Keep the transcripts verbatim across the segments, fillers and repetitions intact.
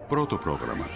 Πρώτο πρόγραμμα.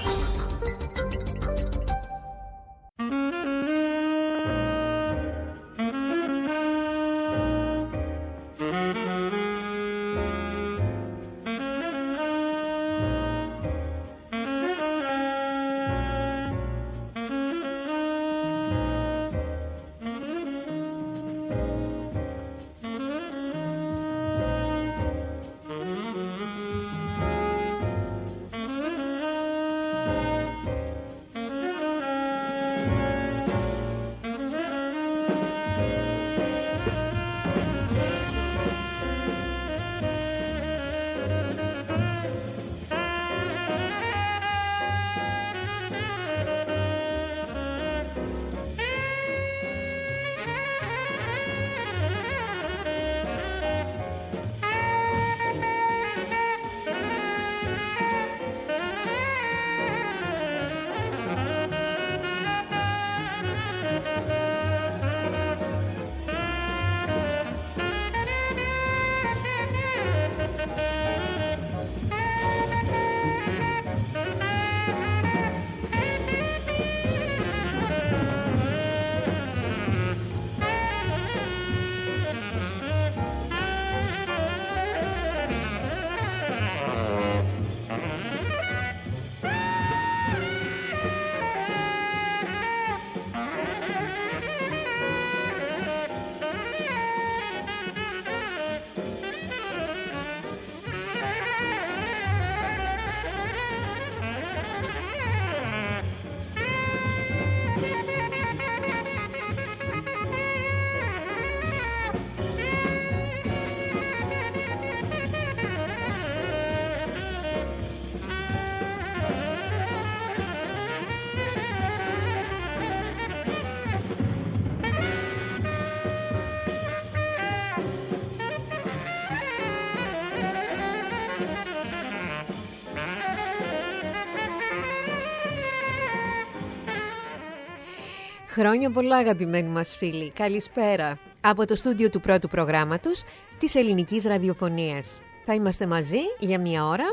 Χρόνια πολλά, αγαπημένοι μας φίλοι. Καλησπέρα από το στούντιο του πρώτου προγράμματος της ελληνικής ραδιοφωνίας. Θα είμαστε μαζί για μία ώρα.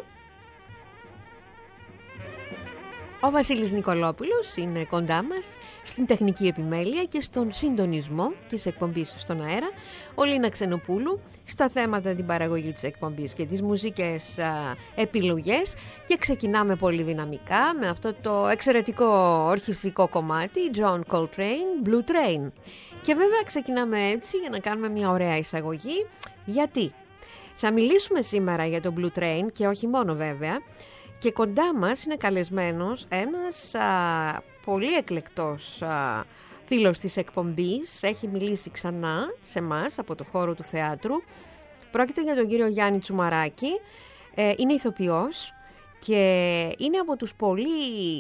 Ο Βασίλης Νικολόπουλος είναι κοντά μας στην τεχνική επιμέλεια και στον συντονισμό της εκπομπής στον αέρα. Ο Λίνα Ξενοπούλου στα θέματα την παραγωγή της εκπομπής και τις μουσικές α, επιλογές. Και ξεκινάμε πολύ δυναμικά με αυτό το εξαιρετικό ορχιστρικό κομμάτι, John Coltrane, Blue Train. Και βέβαια ξεκινάμε έτσι για να κάνουμε μια ωραία εισαγωγή. Γιατί θα μιλήσουμε σήμερα για το Blue Train και όχι μόνο βέβαια. Και κοντά μας είναι καλεσμένος ένας α, πολύ εκλεκτός α, φίλος της εκπομπής. Έχει μιλήσει ξανά σε μας από το χώρο του θεάτρου. Πρόκειται για τον κύριο Γιάννη Τσουμαράκη. Ε, είναι ηθοποιός και είναι από τους πολύ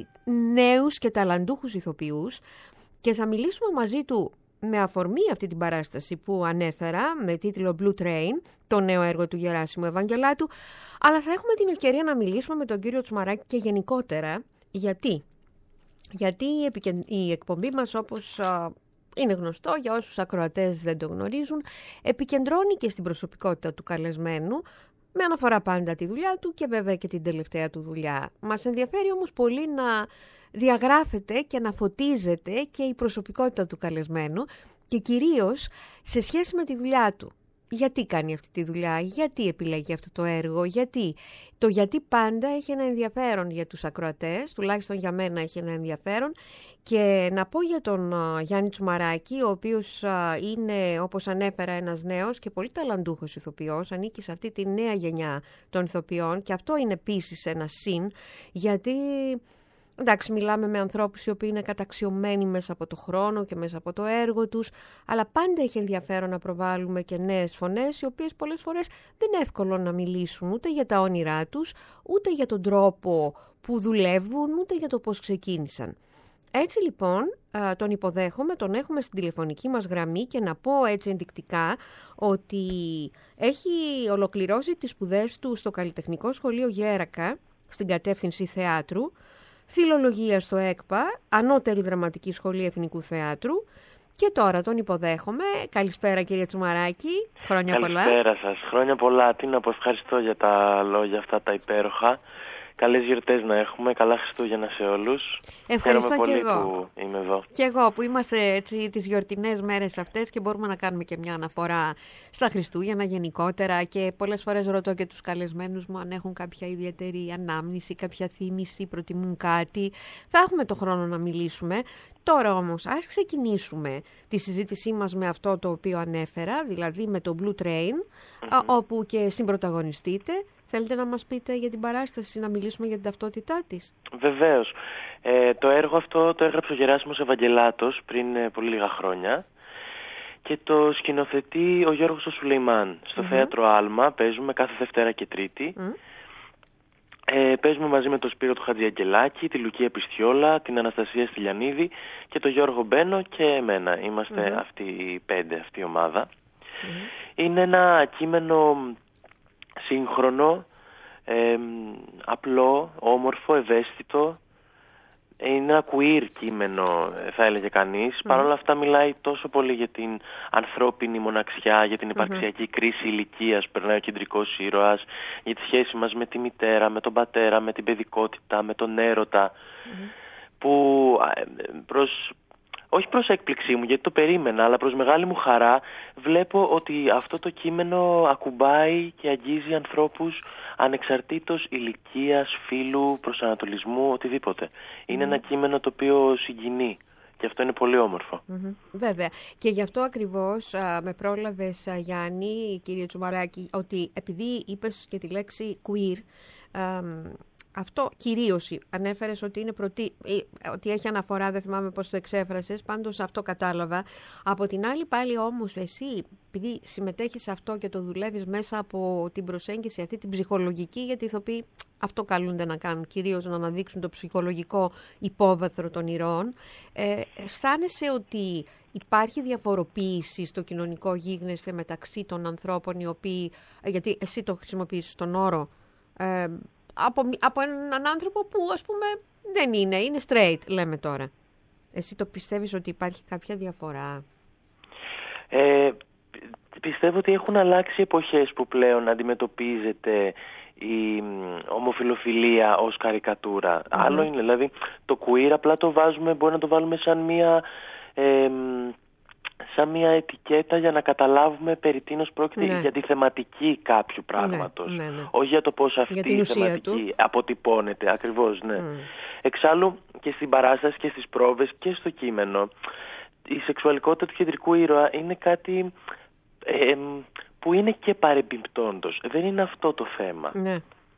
νέους και ταλαντούχους ηθοποιούς. Και θα μιλήσουμε μαζί του με αφορμή αυτή την παράσταση που ανέφερα με τίτλο Blue Train, το νέο έργο του Γεράσιμου Ευαγγελάτου, αλλά θα έχουμε την ευκαιρία να μιλήσουμε με τον κύριο Τσουμαράκη και γενικότερα. Γιατί? Γιατί η, επικεν... η εκπομπή μας, όπως α, είναι γνωστό για όσους ακροατές δεν το γνωρίζουν, επικεντρώνει και στην προσωπικότητα του καλεσμένου, με αναφορά πάντα τη δουλειά του και βέβαια και την τελευταία του δουλειά. Μας ενδιαφέρει όμως πολύ να διαγράφεται και να φωτίζεται και η προσωπικότητα του καλεσμένου και κυρίως σε σχέση με τη δουλειά του. Γιατί κάνει αυτή τη δουλειά, γιατί επιλέγει αυτό το έργο, γιατί. Το γιατί πάντα έχει ένα ενδιαφέρον για τους ακροατές, τουλάχιστον για μένα έχει ένα ενδιαφέρον. Και να πω για τον uh, Γιάννη Τσουμαράκη, ο οποίος uh, είναι, όπως ανέφερα, ένας νέος και πολύ ταλαντούχος ηθοποιός, ανήκει σε αυτή τη νέα γενιά των ηθοποιών και αυτό είναι επίσης ένα συν, γιατί... Εντάξει, μιλάμε με ανθρώπους οι οποίοι είναι καταξιωμένοι μέσα από το χρόνο και μέσα από το έργο τους, αλλά πάντα έχει ενδιαφέρον να προβάλλουμε και νέες φωνές, οι οποίες πολλές φορές δεν είναι εύκολο να μιλήσουν ούτε για τα όνειρά τους, ούτε για τον τρόπο που δουλεύουν, ούτε για το πώς ξεκίνησαν. Έτσι λοιπόν τον υποδέχομαι, τον έχουμε στην τηλεφωνική μας γραμμή και να πω έτσι ενδεικτικά ότι έχει ολοκληρώσει τις σπουδές του στο Καλλιτεχνικό Σχολείο Γέρακα, στην κατεύθυνση θεάτρου, φιλολογία στο ΕΚΠΑ, Ανώτερη Δραματική Σχολή Εθνικού Θεάτρου και τώρα τον υποδέχομαι. Καλησπέρα κύριε Τσουμαράκη, χρόνια πολλά. Καλησπέρα σας, χρόνια πολλά. Τι να πω, ευχαριστώ για τα λόγια αυτά τα υπέροχα καλές γιορτές να έχουμε, καλά Χριστούγεννα σε όλους. Ευχαριστώ Χαίρομαι και πολύ εγώ. που είμαι εδώ. Και εγώ που είμαστε έτσι τις γιορτινές μέρες αυτές και μπορούμε να κάνουμε και μια αναφορά στα Χριστούγεννα γενικότερα, και πολλές φορές ρωτώ και τους καλεσμένους μου αν έχουν κάποια ιδιαίτερη ανάμνηση, κάποια θύμηση, προτιμούν κάτι. Θα έχουμε το χρόνο να μιλήσουμε. Τώρα όμως ας ξεκινήσουμε τη συζήτησή μας με αυτό το οποίο ανέφερα, δηλαδή με το Blue Train, mm-hmm. όπου και συμπροταγωνιστείτε. Θέλετε να μας πείτε για την παράσταση, να μιλήσουμε για την ταυτότητά της? Βεβαίως. Ε, το έργο αυτό το έγραψε ο Γεράσιμος Ευαγγελάτος πριν ε, πολύ λίγα χρόνια και το σκηνοθετεί ο Γιώργος ο Σουλεϊμάν. Στο mm-hmm. θέατρο Άλμα παίζουμε κάθε Δευτέρα και Τρίτη. Mm. Ε, παίζουμε μαζί με τον Σπύρο του Χατζιαγγελάκη, τη Λουκία Πιστιόλα, την Αναστασία Στυλιανίδη και τον Γιώργο Μπένο και εμένα. Είμαστε mm-hmm. αυτοί οι πέντε, αυτή η ομάδα. Mm-hmm. Είναι ένα κείμενο σύγχρονο, ε, απλό, όμορφο, ευαίσθητο. Είναι ένα queer κείμενο, θα έλεγε κανείς. Mm. Παρ' όλα αυτά μιλάει τόσο πολύ για την ανθρώπινη μοναξιά, για την υπαρξιακή mm-hmm. κρίση ηλικίας που περνάει ο κεντρικός ήρωας, για τη σχέση μας με τη μητέρα, με τον πατέρα, με την παιδικότητα, με τον έρωτα, mm-hmm. που προς... όχι προς έκπληξή μου, γιατί το περίμενα, αλλά προς μεγάλη μου χαρά βλέπω ότι αυτό το κείμενο ακουμπάει και αγγίζει ανθρώπους ανεξαρτήτως ηλικίας, φύλου, προσανατολισμού, οτιδήποτε. Είναι mm. ένα κείμενο το οποίο συγκινεί και αυτό είναι πολύ όμορφο. Mm-hmm. Βέβαια. Και γι' αυτό ακριβώς α, με πρόλαβες, α, Γιάννη, κύριε Τσουμαράκη, ότι επειδή είπες και τη λέξη queer, α, αυτό κυρίως ανέφερες ότι, είναι προτι... ότι έχει αναφορά, δεν θυμάμαι πώς το εξέφρασες, πάντως αυτό κατάλαβα. Από την άλλη πάλι όμως εσύ, επειδή συμμετέχεις σε αυτό και το δουλεύεις μέσα από την προσέγγιση αυτή την ψυχολογική, γιατί οι ηθοποιοί αυτό καλούνται να κάνουν, κυρίως να αναδείξουν το ψυχολογικό υπόβαθρο των ηρώων, ε, αισθάνεσαι ότι υπάρχει διαφοροποίηση στο κοινωνικό γίγνεσθε μεταξύ των ανθρώπων οι οποίοι, γιατί εσύ το χρησιμοποιείς στον όρο, ε, Από, από έναν άνθρωπο που ας πούμε δεν είναι, είναι straight λέμε τώρα. Εσύ το πιστεύεις ότι υπάρχει κάποια διαφορά? Ε, πιστεύω ότι έχουν αλλάξει εποχές που πλέον αντιμετωπίζεται η ομοφιλοφιλία ως καρικατούρα. Mm-hmm. Άλλο είναι, δηλαδή το queer απλά το βάζουμε, μπορεί να το βάλουμε σαν μία... Ε, σαν μια ετικέτα για να καταλάβουμε περί τίνος πρόκειται, ναι. για τη θεματική κάποιου πράγματος. Ναι, ναι, ναι. Όχι για το πώς αυτή η θεματική του αποτυπώνεται. Ακριβώς, ναι. Mm. Εξάλλου και στην παράσταση και στις πρόβες και στο κείμενο, η σεξουαλικότητα του κεντρικού ήρωα είναι κάτι ε, που είναι και παρεμπιπτόντος. Δεν είναι αυτό το θέμα. Ναι.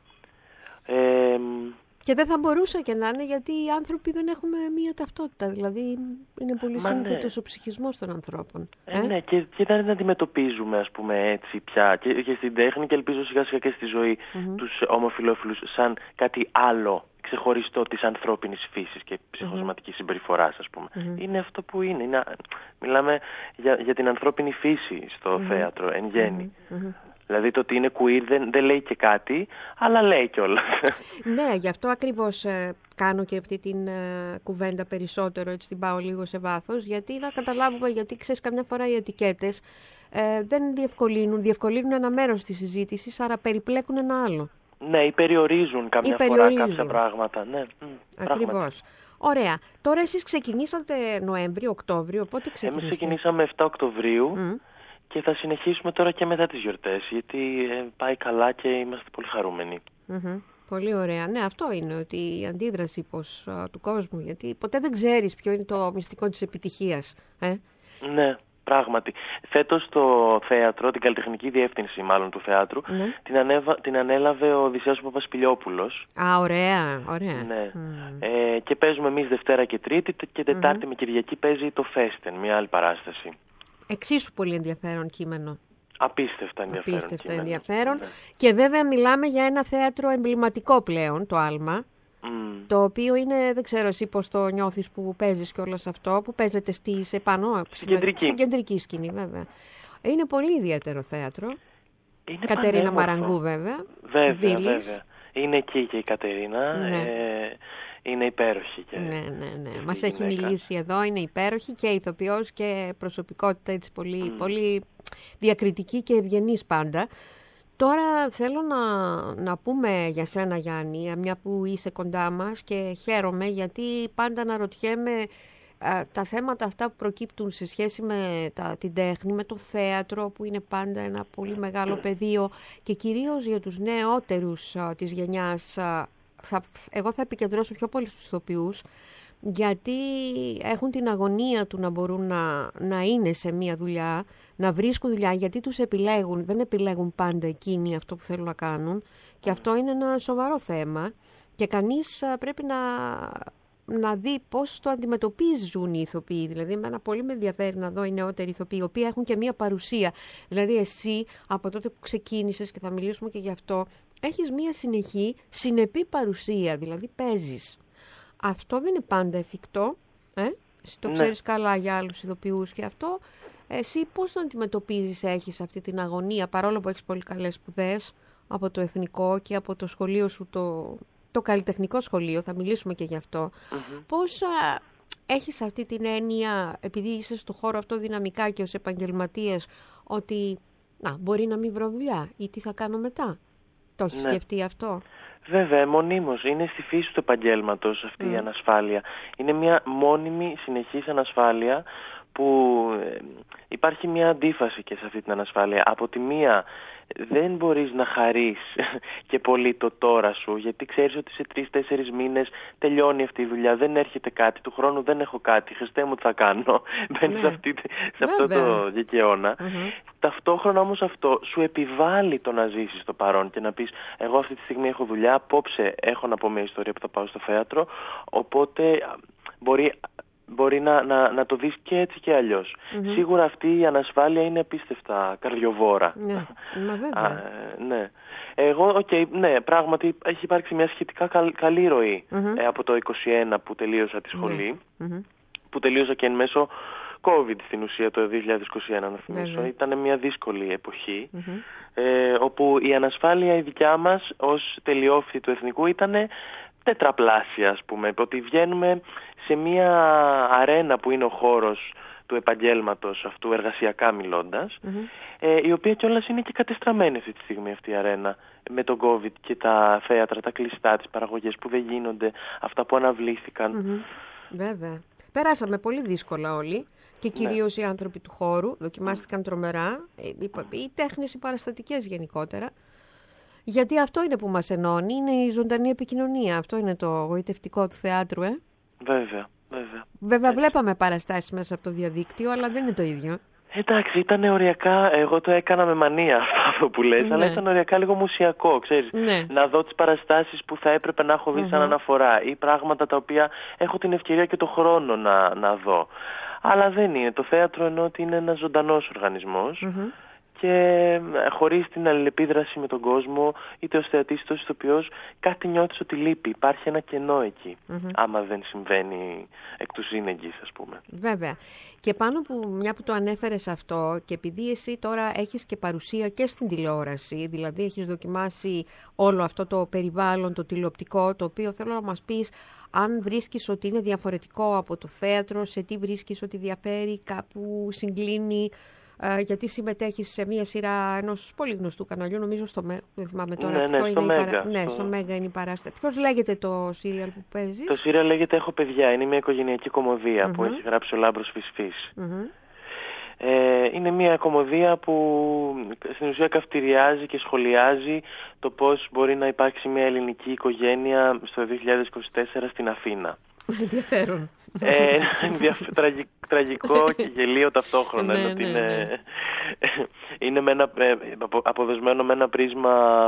Ε, Και δεν θα μπορούσε και να είναι, γιατί οι άνθρωποι δεν έχουμε μία ταυτότητα. Δηλαδή είναι πολύ σύνθετος ναι. ο ψυχισμός των ανθρώπων. Ε, ε? Ναι, και, και δεν αντιμετωπίζουμε, ας πούμε, έτσι πια και, και στην τέχνη και ελπίζω σιγά σιγά και στη ζωή mm-hmm. τους ομοφυλόφιλους σαν κάτι άλλο ξεχωριστό της ανθρώπινης φύσης και ψυχοσωματικής mm-hmm. συμπεριφοράς, ας πούμε. Mm-hmm. Είναι αυτό που είναι. είναι μιλάμε για, για την ανθρώπινη φύση στο mm-hmm. θέατρο, εν γέννη. Mm-hmm. Δηλαδή το ότι είναι queer δεν, δεν λέει και κάτι, αλλά λέει κιόλας. Ναι, γι' αυτό ακριβώς ε, κάνω και αυτή την ε, κουβέντα περισσότερο, έτσι την πάω λίγο σε βάθος, γιατί να καταλάβουμε, γιατί ξέρεις καμιά φορά οι ετικέτες ε, δεν διευκολύνουν, διευκολύνουν ένα μέρος της συζήτησης, άρα περιπλέκουν ένα άλλο. Ναι, ή περιορίζουν καμιά ή περιορίζουν. φορά κάποια πράγματα. Ναι, ακριβώς. Ωραία. Τώρα εσείς ξεκινήσατε Νοέμβριο, Οκτώβριο, πότε ξεκινήσατε? Εμείς ξεκινήσαμε εφτά Οκτωβρίου. Mm. Και θα συνεχίσουμε τώρα και μετά τις γιορτές, γιατί ε, πάει καλά και είμαστε πολύ χαρούμενοι. Mm-hmm. Πολύ ωραία. Ναι, αυτό είναι, ότι η αντίδραση πως, α, του κόσμου, γιατί ποτέ δεν ξέρεις ποιο είναι το μυστικό της επιτυχίας. Ε? Ναι, πράγματι. Φέτος το θέατρο, την καλλιτεχνική διεύθυνση μάλλον του θέατρου, ναι. την, ανέβα, την ανέλαβε ο Οδυσσέας Παπασπηλιόπουλος. Α, ωραία, ωραία. Ναι. Mm. Ε, και παίζουμε εμείς Δευτέρα και Τρίτη και Τετάρτη mm-hmm. με Κυριακή παίζει το Φέστεν, μια άλλη παράσταση. Εξίσου πολύ ενδιαφέρον κείμενο. Απίστευτα ενδιαφέρον. Απίστευτα κείμενο. ενδιαφέρον. Ναι. Και βέβαια μιλάμε για ένα θέατρο εμβληματικό πλέον, το Άλμα. Mm. Το οποίο είναι, δεν ξέρω εσύ πώς το νιώθεις που παίζεις και όλα σε αυτό, που παίζετε στη, σε πάνω, στην κεντρική. Στην κεντρική σκηνή, βέβαια. Είναι πολύ ιδιαίτερο θέατρο. Είναι Κατερίνα Μαραγκού, βέβαια. Βέβαια, Βίλης. βέβαια. Είναι εκεί και η Κατερίνα. Ναι. Ε, είναι υπέροχη. Και... Ναι, ναι, ναι. Μας έχει μιλήσει εδώ, είναι υπέροχη και ηθοποιός και προσωπικότητα έτσι πολύ, mm. πολύ διακριτική και ευγενής πάντα. Τώρα θέλω να, να πούμε για σένα, Γιάννη, μια που είσαι κοντά μας, και χαίρομαι γιατί πάντα αναρωτιέμαι α, τα θέματα αυτά που προκύπτουν σε σχέση με τα, την τέχνη, με το θέατρο που είναι πάντα ένα πολύ μεγάλο πεδίο, και κυρίως για τους νεότερους α, της γενιάς. Α, θα, εγώ θα επικεντρώσω πιο πολύ στους ηθοποιούς, γιατί έχουν την αγωνία του να μπορούν να, να είναι σε μία δουλειά, να βρίσκουν δουλειά, γιατί τους επιλέγουν, δεν επιλέγουν πάντα εκείνοι αυτό που θέλουν να κάνουν, και αυτό είναι ένα σοβαρό θέμα, και κανείς πρέπει να, να δει πώς το αντιμετωπίζουν οι ηθοποιοί. Δηλαδή, εμένα πολύ με ενδιαφέρει να δω οι νεότεροι ηθοποιοί, οι οποίοι έχουν και μία παρουσία. Δηλαδή, εσύ από τότε που ξεκίνησες, και θα μιλήσουμε και γι' αυτό, έχεις μία συνεχή, συνεπή παρουσία, δηλαδή παίζεις. Αυτό δεν είναι πάντα εφικτό, ε? Εσύ το ξέρεις ναι. καλά για άλλους ηθοποιούς, και αυτό εσύ πώς το αντιμετωπίζεις? Έχεις αυτή την αγωνία, παρόλο που έχεις πολύ καλές σπουδές από το εθνικό και από το σχολείο σου, το, το καλλιτεχνικό σχολείο, θα μιλήσουμε και γι' αυτό. Mm-hmm. Πώς α, έχεις αυτή την έννοια, επειδή είσαι στο χώρο αυτό δυναμικά και ως επαγγελματίες, ότι να, μπορεί να μην βρω δουλειά ή τι θα κάνω μετά? Το έχεις ναι. σκεφτεί αυτό? Βέβαια, μονίμως. Είναι στη φύση του επαγγέλματος αυτή mm. η ανασφάλεια. Είναι μια μόνιμη, συνεχής ανασφάλεια που ε, υπάρχει μια αντίφαση και σε αυτή την ανασφάλεια. Από τη μία δεν μπορείς να χαρείς και πολύ το τώρα σου, γιατί ξέρεις ότι σε τρεις-τέσσερις μήνες τελειώνει αυτή η δουλειά, δεν έρχεται κάτι, του χρόνου δεν έχω κάτι, Χριστέ μου τι θα κάνω, μπαίνεις ναι. σε, σε αυτό το δικαιώνα. Mm-hmm. Ταυτόχρονα όμως αυτό σου επιβάλλει το να ζήσεις το παρόν και να πεις, εγώ αυτή τη στιγμή έχω δουλειά, απόψε έχω να πω μια ιστορία που θα πάω στο θέατρο, οπότε μπορεί... Μπορεί να, να, να το δεις και έτσι και αλλιώς. Mm-hmm. Σίγουρα αυτή η ανασφάλεια είναι απίστευτα καρδιοβόρα. Ναι, μα βέβαια. Α, ναι. Εγώ, okay, ναι, πράγματι έχει υπάρξει μια σχετικά καλ, καλή ροή mm-hmm. ε, από το είκοσι ένα που τελείωσα τη σχολή, mm-hmm. που τελείωσα και εν μέσω COVID στην ουσία το δύο χιλιάδες είκοσι ένα, να θυμίσω. Mm-hmm. Ήταν μια δύσκολη εποχή, mm-hmm. ε, όπου η ανασφάλεια η δικιά μας ως τελειόφοιτη του εθνικού ήταν τετραπλάσια, ας πούμε, ότι βγαίνουμε σε μια αρένα που είναι ο χώρος του επαγγέλματος αυτού, εργασιακά μιλώντας, mm-hmm. ε, η οποία κιόλας είναι και κατεστραμμένη αυτή τη στιγμή αυτή η αρένα, με τον COVID και τα θέατρα, τα κλειστά, τις παραγωγές που δεν γίνονται, αυτά που αναβλήθηκαν. Mm-hmm. Βέβαια. Περάσαμε πολύ δύσκολα όλοι, και κυρίως ναι. οι άνθρωποι του χώρου δοκιμάστηκαν τρομερά, οι, οι τέχνες, οι παραστατικές γενικότερα. Γιατί αυτό είναι που μας ενώνει, είναι η ζωντανή επικοινωνία. Αυτό είναι το γοητευτικό του θεάτρου, ε. Βέβαια, βέβαια. Βέβαια, έτσι. Βλέπαμε παραστάσεις μέσα από το διαδίκτυο, αλλά δεν είναι το ίδιο. Εντάξει, ήταν οριακά, εγώ το έκανα με μανία αυτό που λες, ναι. αλλά ήταν οριακά λίγο μουσιακό, ξέρεις. Ναι. Να δω τις παραστάσεις που θα έπρεπε να έχω δει mm-hmm. σαν αναφορά, ή πράγματα τα οποία έχω την ευκαιρία και το χρόνο να, να δω. Αλλά δεν είναι. Το θέατρο εννοώ ότι είναι ένας ζωντανός οργανισμός. Mm-hmm. Και χωρίς την αλληλεπίδραση με τον κόσμο, είτε ως θεατής είτε ως ηθοποιός, κάτι νιώθεις ότι λείπει. Υπάρχει ένα κενό εκεί, mm-hmm. άμα δεν συμβαίνει εκ του σύνεγγυς, ας πούμε. Βέβαια. Και πάνω που, μια που το ανέφερες αυτό, και επειδή εσύ τώρα έχεις και παρουσία και στην τηλεόραση, δηλαδή έχεις δοκιμάσει όλο αυτό το περιβάλλον, το τηλεοπτικό, το οποίο θέλω να μας πεις, αν βρίσκεις ότι είναι διαφορετικό από το θέατρο, σε τι βρίσκεις ότι διαφέρει, κάπου συγκλίνει? Uh, γιατί συμμετέχεις σε μια σειρά ενός πολύ γνωστού καναλιού, νομίζω στο Μέγκα, δεν θυμάμαι τώρα ναι, ποιο ναι, είναι στο η Μέγκα, παρά... ναι, στο... στο Μέγκα είναι η παράσταση. Ποιος λέγεται το σύριαλ που παίζεις? Το σύριαλ λέγεται «Έχω παιδιά», είναι μια οικογενειακή κομμωδία mm-hmm. που έχει γράψει ο Λάμπρος Φυσφής. Mm-hmm. Ε, είναι μια κομμωδία που στην ουσία καυτηριάζει και σχολιάζει το πώς μπορεί να υπάρξει μια ελληνική οικογένεια στο δύο χιλιάδες είκοσι τέσσερα στην Αθήνα. Ενδιαφέρον. Ε, τραγι, τραγικό και γελίο ταυτόχρονα. ναι, ναι, ναι, είναι ναι. είναι με ένα, αποδοσμένο με ένα πρίσμα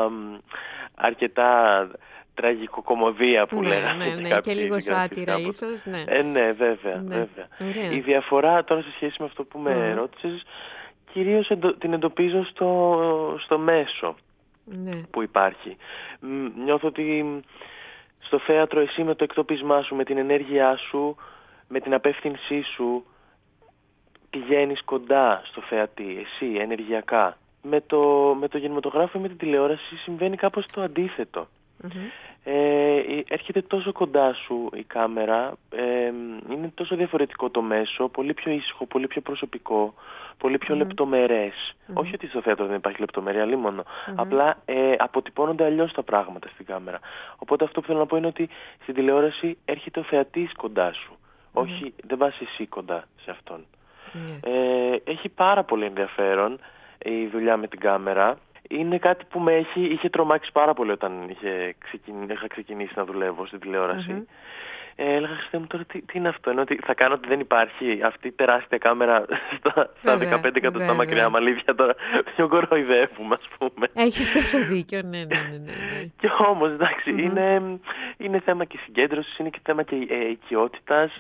αρκετά τραγικοκομμωδία που ναι, λέγαμε. Ναι, ναι, και λίγο σάτυρα ίσως. Ναι, ε, ναι βέβαια. Ναι. βέβαια. Η διαφορά τώρα σε σχέση με αυτό που με mm. ρώτησες, κυρίως εντο, την εντοπίζω στο, στο μέσο ναι. που υπάρχει. Νιώθω ότι στο θέατρο εσύ με το εκτόπισμά σου, με την ενέργειά σου, με την απεύθυνσή σου, πηγαίνεις κοντά στο θεατή, εσύ ενεργειακά. Με το, με το κινηματογράφο ή με την τηλεόραση συμβαίνει κάπως το αντίθετο. Mm-hmm. Ε, έρχεται τόσο κοντά σου η κάμερα, ε, είναι τόσο διαφορετικό το μέσο, πολύ πιο ήσυχο, πολύ πιο προσωπικό, πολύ πιο mm-hmm. λεπτομερές. Mm-hmm. Όχι ότι στο θέατρο δεν υπάρχει λεπτομέρεια, λίμωνο. Mm-hmm. Απλά ε, αποτυπώνονται αλλιώς τα πράγματα στην κάμερα. Οπότε αυτό που θέλω να πω είναι ότι στην τηλεόραση έρχεται ο θεατής κοντά σου. Mm-hmm. Όχι, δεν πας εσύ κοντά σε αυτόν. Mm-hmm. Ε, έχει πάρα πολύ ενδιαφέρον η δουλειά με την κάμερα. Είναι κάτι που με έχει, είχε τρομάξει πάρα πολύ όταν είχε ξεκινήσει, είχα ξεκινήσει να δουλεύω στην τηλεόραση. Mm-hmm. Ε, έλεγα, Χριστέ μου, τώρα τι, τι είναι αυτό, ενώ ότι θα κάνω ότι δεν υπάρχει αυτή η τεράστια κάμερα στα, στα δεκαπέντε εκατοστά μακριά μαλλίδια, τώρα πιο κοροϊδεύουμε, ας πούμε. Έχεις τόσο δίκιο, ναι, ναι, ναι. ναι. Και όμως, εντάξει, mm-hmm. είναι, είναι θέμα και συγκέντρωσης, είναι και θέμα και ε, οικειότητας.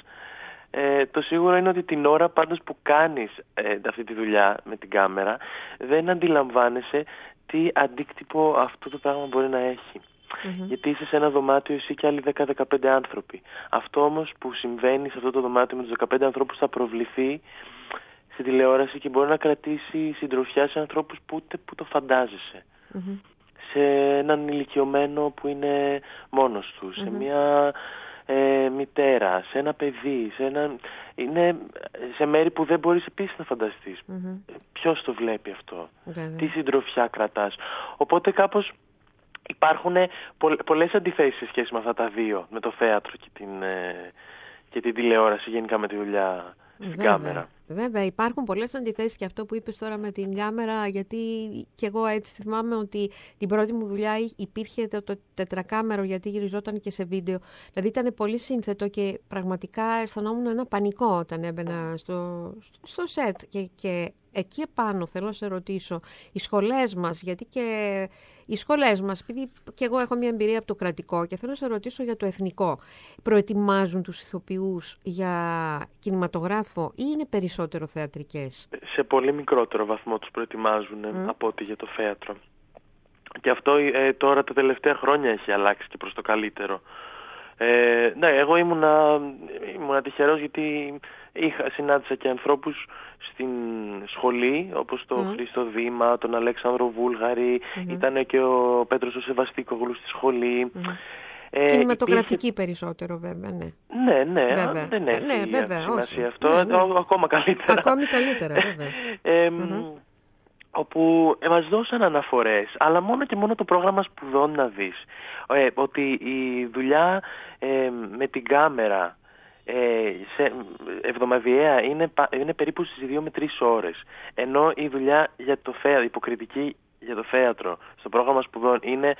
Ε, το σίγουρο είναι ότι την ώρα πάντως που κάνεις ε, αυτή τη δουλειά με την κάμερα δεν αντιλαμβάνεσαι τι αντίκτυπο αυτό το πράγμα μπορεί να έχει. Mm-hmm. Γιατί είσαι σε ένα δωμάτιο εσύ και άλλοι δέκα με δεκαπέντε άνθρωποι. Αυτό όμως που συμβαίνει σε αυτό το δωμάτιο με τους δεκαπέντε ανθρώπους θα προβληθεί στην τηλεόραση και μπορεί να κρατήσει συντροφιά σε ανθρώπους που ούτε που το φαντάζεσαι. Mm-hmm. Σε έναν ηλικιωμένο που είναι μόνος του, mm-hmm. σε μια ε, μητέρα, σε ένα παιδί, σε, ένα... είναι σε μέρη που δεν μπορείς επίσης να φανταστείς. Mm-hmm. Ποιος το βλέπει αυτό, mm-hmm. τι συντροφιά κρατάς. Οπότε κάπως υπάρχουν πολλές αντιθέσεις σε σχέση με αυτά τα δύο, με το θέατρο και την, ε, και την τηλεόραση, γενικά με τη δουλειά στην Βέβαια. κάμερα. Βέβαια, υπάρχουν πολλές αντιθέσεις και αυτό που είπες τώρα με την κάμερα, γιατί και εγώ έτσι θυμάμαι ότι την πρώτη μου δουλειά υπήρχε το, το τετρακάμερο, γιατί γυριζόταν και σε βίντεο. Δηλαδή ήταν πολύ σύνθετο και πραγματικά αισθανόμουν ένα πανικό όταν έμπαινα στο, στο σετ. Και, και εκεί επάνω θέλω να σε ρωτήσω, οι σχολές μας, γιατί και οι σχολές μας, επειδή και εγώ έχω μια εμπειρία από το κρατικό και θέλω να σε ρωτήσω για το εθνικό, προετοιμάζουν τους ηθοποιούς για κινηματογράφο ή είναι περισσότερο θεατρικές? Σε πολύ μικρότερο βαθμό τους προετοιμάζουν mm. από ό,τι για το θέατρο. Και αυτό ε, τώρα τα τελευταία χρόνια έχει αλλάξει και προς το καλύτερο. Ε, ναι, εγώ ήμουνα, ήμουνα τυχερός γιατί είχα, συνάντησα και ανθρώπους στην σχολή, όπως τον mm. Χρήστο Δήμα, τον Αλέξανδρο Βούλγαρη, mm-hmm. ήταν και ο Πέτρος ο Σεβαστίκογλου στη σχολή. Mm. Ε, Κινηματογραφική υπήρχε... περισσότερο βέβαια, ναι. Ναι, ναι, βέβαια. δεν έχει ναι, βέβαια, σημασία όχι. αυτό, ναι, ναι. ακόμα καλύτερα. Ακόμη καλύτερα, βέβαια. ε, mm-hmm. Όπου ε, μας δώσαν αναφορές, αλλά μόνο και μόνο το πρόγραμμα σπουδών να δεις. Ε, ότι η δουλειά ε, με την κάμερα ε, σε, εβδομαδιαία είναι, είναι περίπου στις δύο με τρεις ώρες. Ενώ η δουλειά για το θέατρο, υποκριτική για το θέατρο, στο πρόγραμμα σπουδών είναι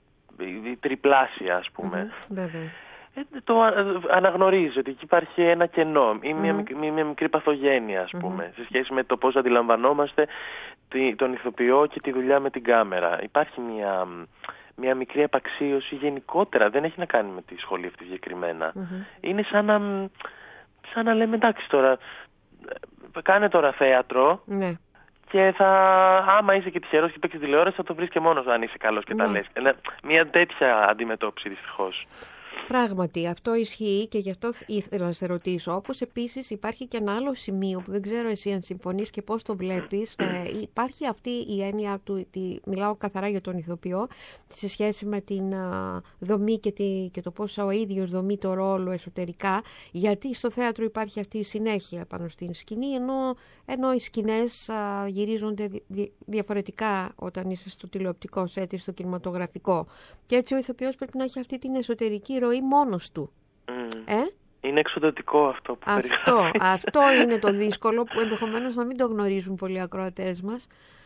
η τριπλάσια, ας πούμε. Mm-hmm, βέβαια. Ε, το αναγνωρίζει ότι εκεί υπάρχει ένα κενό ή μια, mm-hmm. μια, μια μικρή παθογένεια, ας πούμε, mm-hmm. σε σχέση με το πώς αντιλαμβανόμαστε τη, τον ηθοποιό και τη δουλειά με την κάμερα. Υπάρχει μια, μια μικρή απαξίωση γενικότερα, δεν έχει να κάνει με τη σχολή αυτή συγκεκριμένα. Mm-hmm. Είναι σαν να, σαν να λέμε, εντάξει τώρα, κάνε τώρα θέατρο, mm-hmm. και θα, άμα είσαι και τυχερός και παίξεις τηλεόραση, θα το βρεις και μόνος αν είσαι καλός και mm-hmm. τα λες. Μια τέτοια αντιμετώπιση δυστυχώς. Πράγματι, αυτό ισχύει και γι' αυτό ήθελα να σε ρωτήσω. Όπως επίσης υπάρχει και ένα άλλο σημείο που δεν ξέρω εσύ αν συμφωνείς και πώς το βλέπεις. Ε, υπάρχει αυτή η έννοια του, τη, μιλάω καθαρά για τον ηθοποιό, σε σχέση με την α, δομή και, τη, και το πώς ο ίδιος δομεί το ρόλο εσωτερικά, γιατί στο θέατρο υπάρχει αυτή η συνέχεια πάνω στην σκηνή, ενώ, ενώ οι σκηνές α, γυρίζονται δι, διαφορετικά όταν είσαι στο τηλεοπτικό σετ ή στο κινηματογραφικό. Και έτσι ο ηθοποιός πρέπει να έχει αυτή την εσωτερική ροή μόνος του. Mm. Ε? Είναι εξοδοτικό αυτό που αυτό, αυτό είναι το δύσκολο που ενδεχομένως να μην το γνωρίζουν πολλοί ακροατές μας,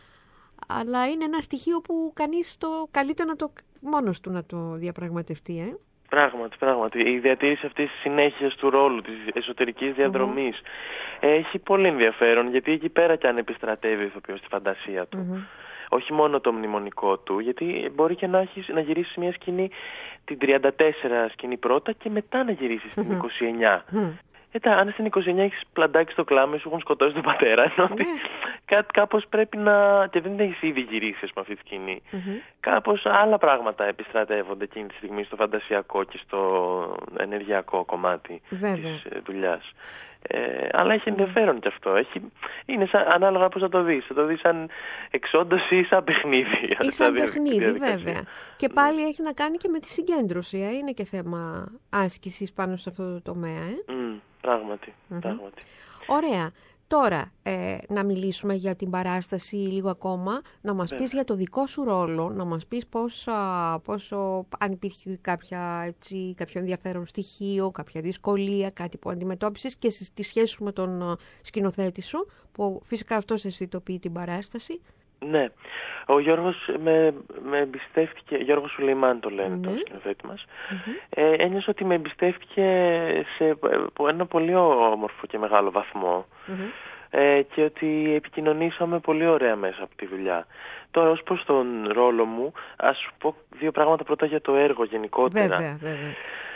αλλά είναι ένα στοιχείο που κανείς το καλείται να το μόνος του να το διαπραγματευτεί. Ε? Πράγματι, πράγματι. Η διατήρηση αυτής της συνέχειας του ρόλου, της εσωτερικής διαδρομής, mm-hmm. έχει πολύ ενδιαφέρον, γιατί εκεί πέρα κι αν επιστρατεύει ο ηθοποιός στη φαντασία του. Mm-hmm. Όχι μόνο το μνημονικό του, γιατί μπορεί και να, έχεις, να γυρίσεις μια σκηνή την τριάντα τέσσερα σκηνή πρώτα και μετά να γυρίσεις την mm-hmm. είκοσι εννιά. Mm-hmm. Ε, αν στην είκοσι εννιά έχεις πλαντάξει το κλάμα, σου έχουν σκοτώσει τον πατέρα, ενώ ότι κά, κάπως πρέπει να... και δεν έχεις ήδη γυρίσει με αυτή τη σκηνή. Mm-hmm. Κάπως άλλα πράγματα επιστρατεύονται εκείνη τη στιγμή στο φαντασιακό και στο ενεργειακό κομμάτι της δουλειάς. Ε, αλλά έχει ενδιαφέρον κι αυτό. Έχει, είναι σαν, ανάλογα πώς θα το δεις. Θα το δεις σαν εξόντωση ή σαν παιχνίδι. Ή σαν παιχνίδι, βέβαια. Και πάλι έχει να κάνει και με τη συγκέντρωση. Ε. Είναι και θέμα άσκησης πάνω σε αυτό το τομέα. Ε. Mm, πράγματι, mm-hmm. πράγματι. Ωραία. Τώρα, ε, να μιλήσουμε για την παράσταση λίγο ακόμα, να μας πεις για το δικό σου ρόλο, να μας πεις πώς, α, πόσο, αν υπήρχε κάποια, έτσι, κάποιο ενδιαφέρον στοιχείο, κάποια δυσκολία, κάτι που αντιμετώπισες και στη σχέση σου με τον α, σκηνοθέτη σου, που φυσικά αυτός αισθητοποιεί την παράσταση. Ναι, ο Γιώργος με, με εμπιστεύτηκε, Γιώργος Σουλεϊμάν το λένε, mm-hmm. το σκηνοθέτη μας, mm-hmm. ε, ένιωσα ότι με εμπιστεύτηκε σε ένα πολύ όμορφο και μεγάλο βαθμό mm-hmm. ε, και ότι επικοινωνήσαμε πολύ ωραία μέσα από τη δουλειά. Τώρα ως προς τον ρόλο μου, ας σου πω δύο πράγματα πρώτα για το έργο γενικότερα. Βέβαια, βέβαια.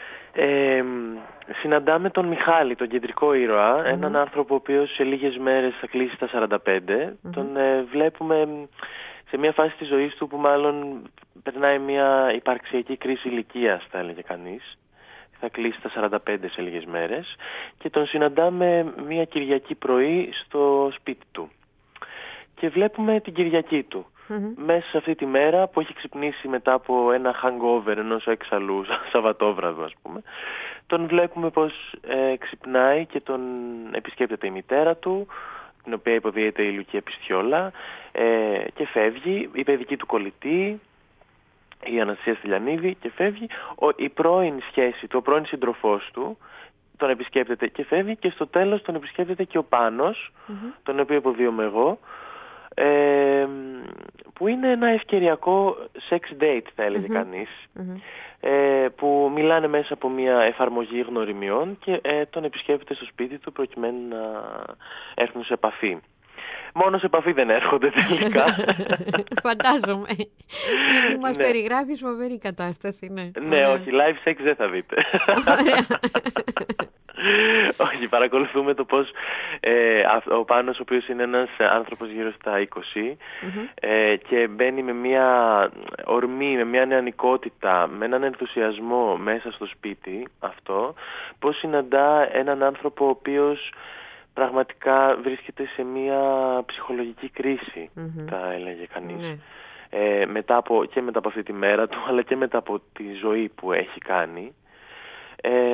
Ε, συναντάμε τον Μιχάλη, τον κεντρικό ήρωα, mm-hmm. έναν άνθρωπο ο οποίος σε λίγες μέρες θα κλείσει τα σαράντα πέντε. Mm-hmm. Τον ε, βλέπουμε σε μια φάση της ζωής του που μάλλον περνάει μια υπαρξιακή κρίση ηλικίας, θα έλεγε κανείς. Θα κλείσει τα σαράντα πέντε σε λίγες μέρες και τον συναντάμε μια Κυριακή πρωί στο σπίτι του και βλέπουμε την Κυριακή του. Mm-hmm. Μέσα σε αυτή τη μέρα που έχει ξυπνήσει μετά από ένα hangover ενός έξαλλου Σαββατόβραδου, ας πούμε, τον βλέπουμε πως ε, ξυπνάει και τον επισκέπτεται η μητέρα του, την οποία υποδίεται η Λουκία Πιστιόλα, ε, και φεύγει, η παιδική του κολλητή, η Αναστασία Στυλιανίδη, και φεύγει. Ο, η πρώην σχέση του, ο πρώην σύντροφός του, τον επισκέπτεται και φεύγει, και στο τέλος τον επισκέπτεται και ο Πάνος, mm-hmm. τον οποίο υποδίωμαι εγώ, Ε, που είναι ένα ευκαιριακό sex date, θα έλεγε mm-hmm. κανείς, mm-hmm. Ε, που μιλάνε μέσα από μια εφαρμογή γνωριμιών και ε, τον επισκέπτεται στο σπίτι του προκειμένου να έρθουν σε επαφή. Μόνο σε επαφή δεν έρχονται τελικά. Φαντάζομαι. Ήδη μας ναι. περιγράφεις φοβερή κατάσταση. Ναι, ναι όχι, live sex δεν θα δείτε. Όχι, παρακολουθούμε το πώς ε, ο Πάνος, ο οποίος είναι ένας άνθρωπος γύρω στα είκοσι mm-hmm. ε, και μπαίνει με μια ορμή, με μια νεανικότητα, με έναν ενθουσιασμό μέσα στο σπίτι αυτό, πώς συναντά έναν άνθρωπο ο οποίος πραγματικά βρίσκεται σε μια ψυχολογική κρίση, mm-hmm. θα έλεγε κανείς. Mm-hmm. Ε, μετά από, και μετά από αυτή τη μέρα του, αλλά και μετά από τη ζωή που έχει κάνει. Ε,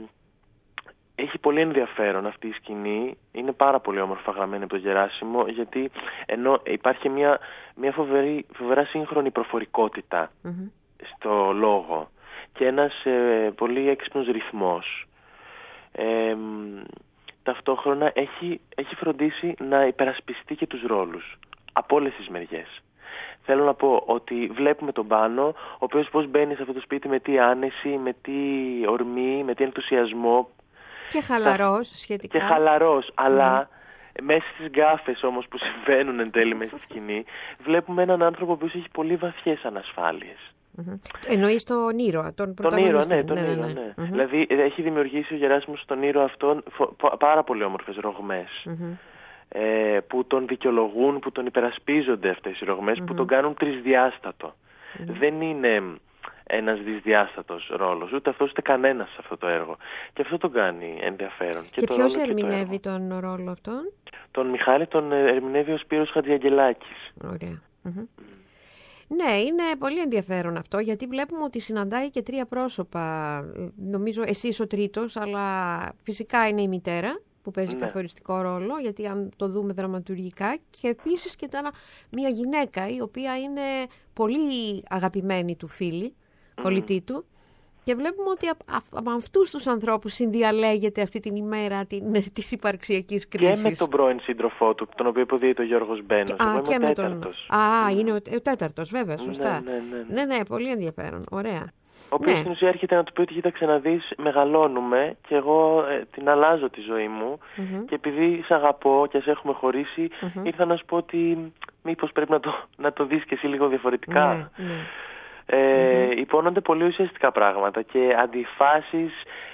Έχει πολύ ενδιαφέρον αυτή η σκηνή, είναι πάρα πολύ όμορφα γραμμένη από τον Γεράσιμο, γιατί ενώ υπάρχει μια, μια φοβερή, φοβερά σύγχρονη προφορικότητα mm-hmm. στο λόγο και ένας ε, πολύ έξυπνος ρυθμός, ε, ταυτόχρονα έχει, έχει φροντίσει να υπερασπιστεί και τους ρόλους από όλες τις μεριές. Θέλω να πω ότι βλέπουμε τον Πάνο, ο οποίος πώς μπαίνει σε αυτό το σπίτι, με τι άνεση, με τι ορμή, με τι ενθουσιασμό. Και χαλαρός σχετικά. Και χαλαρός, αλλά mm. μέσα στις γκάφες όμως που συμβαίνουν εν τέλει μέσα στη σκηνή, βλέπουμε έναν άνθρωπο που έχει πολύ βαθιές ανασφάλειες. Mm-hmm. Εννοείς τον ήρωα, τον πρωταγωνιστή. Τον ήρωα, ναι, τον ναι, ήρωα, ναι. ναι. Mm-hmm. Δηλαδή έχει δημιουργήσει ο Γεράσιμος στον ήρωα αυτόν πάρα πολύ όμορφες ρογμές. Mm-hmm. Ε, που τον δικαιολογούν, που τον υπερασπίζονται αυτές οι ρογμές, mm-hmm. που τον κάνουν τρισδιάστατο. Mm-hmm. Δεν είναι ένας δυσδιάστατος ρόλος, ούτε αυτός ούτε κανένας σε αυτό το έργο. Και αυτό τον κάνει ενδιαφέρον. Και, και ποιος ερμηνεύει τον ρόλο αυτόν? Τον Μιχάλη τον ερμηνεύει ο Σπύρος Χατζιαγγελάκης. Ωραία. Mm-hmm. Mm. Ναι, είναι πολύ ενδιαφέρον αυτό, γιατί βλέπουμε ότι συναντάει και τρία πρόσωπα. Νομίζω εσύ είσαι ο τρίτος, αλλά φυσικά είναι η μητέρα, που παίζει ναι. καθοριστικό ρόλο, γιατί αν το δούμε δραματουργικά, και επίσης και τώρα μια γυναίκα η οποία είναι πολύ αγαπημένη του φίλη, mm. κολλητή του, και βλέπουμε ότι από αυτούς τους ανθρώπους συνδιαλέγεται αυτή την ημέρα την, της υπαρξιακής κρίσης. Και με τον πρώην σύντροφό του, τον οποίο υποδίεται ο Γιώργος Μπένος. Α, και είμαι με ο τέταρτος. Τον... Α, mm. είναι ο, ο τέταρτος, βέβαια, σωστά. Ναι, ναι, ναι, ναι. ναι, ναι πολύ ενδιαφέρον, ωραία. Ο οποίος ναι. στην ουσία έρχεται να του πει ότι κοίταξε να δεις, μεγαλώνουμε και εγώ ε, την αλλάζω τη ζωή μου mm-hmm. και επειδή σε αγαπώ και ας έχουμε χωρίσει, mm-hmm. ήρθα να σου πω ότι μήπως πρέπει να το, να το δεις και εσύ λίγο διαφορετικά. Ναι, ναι. Ε, mm-hmm. Υπόνονται πολύ ουσιαστικά πράγματα και αντιφάσεις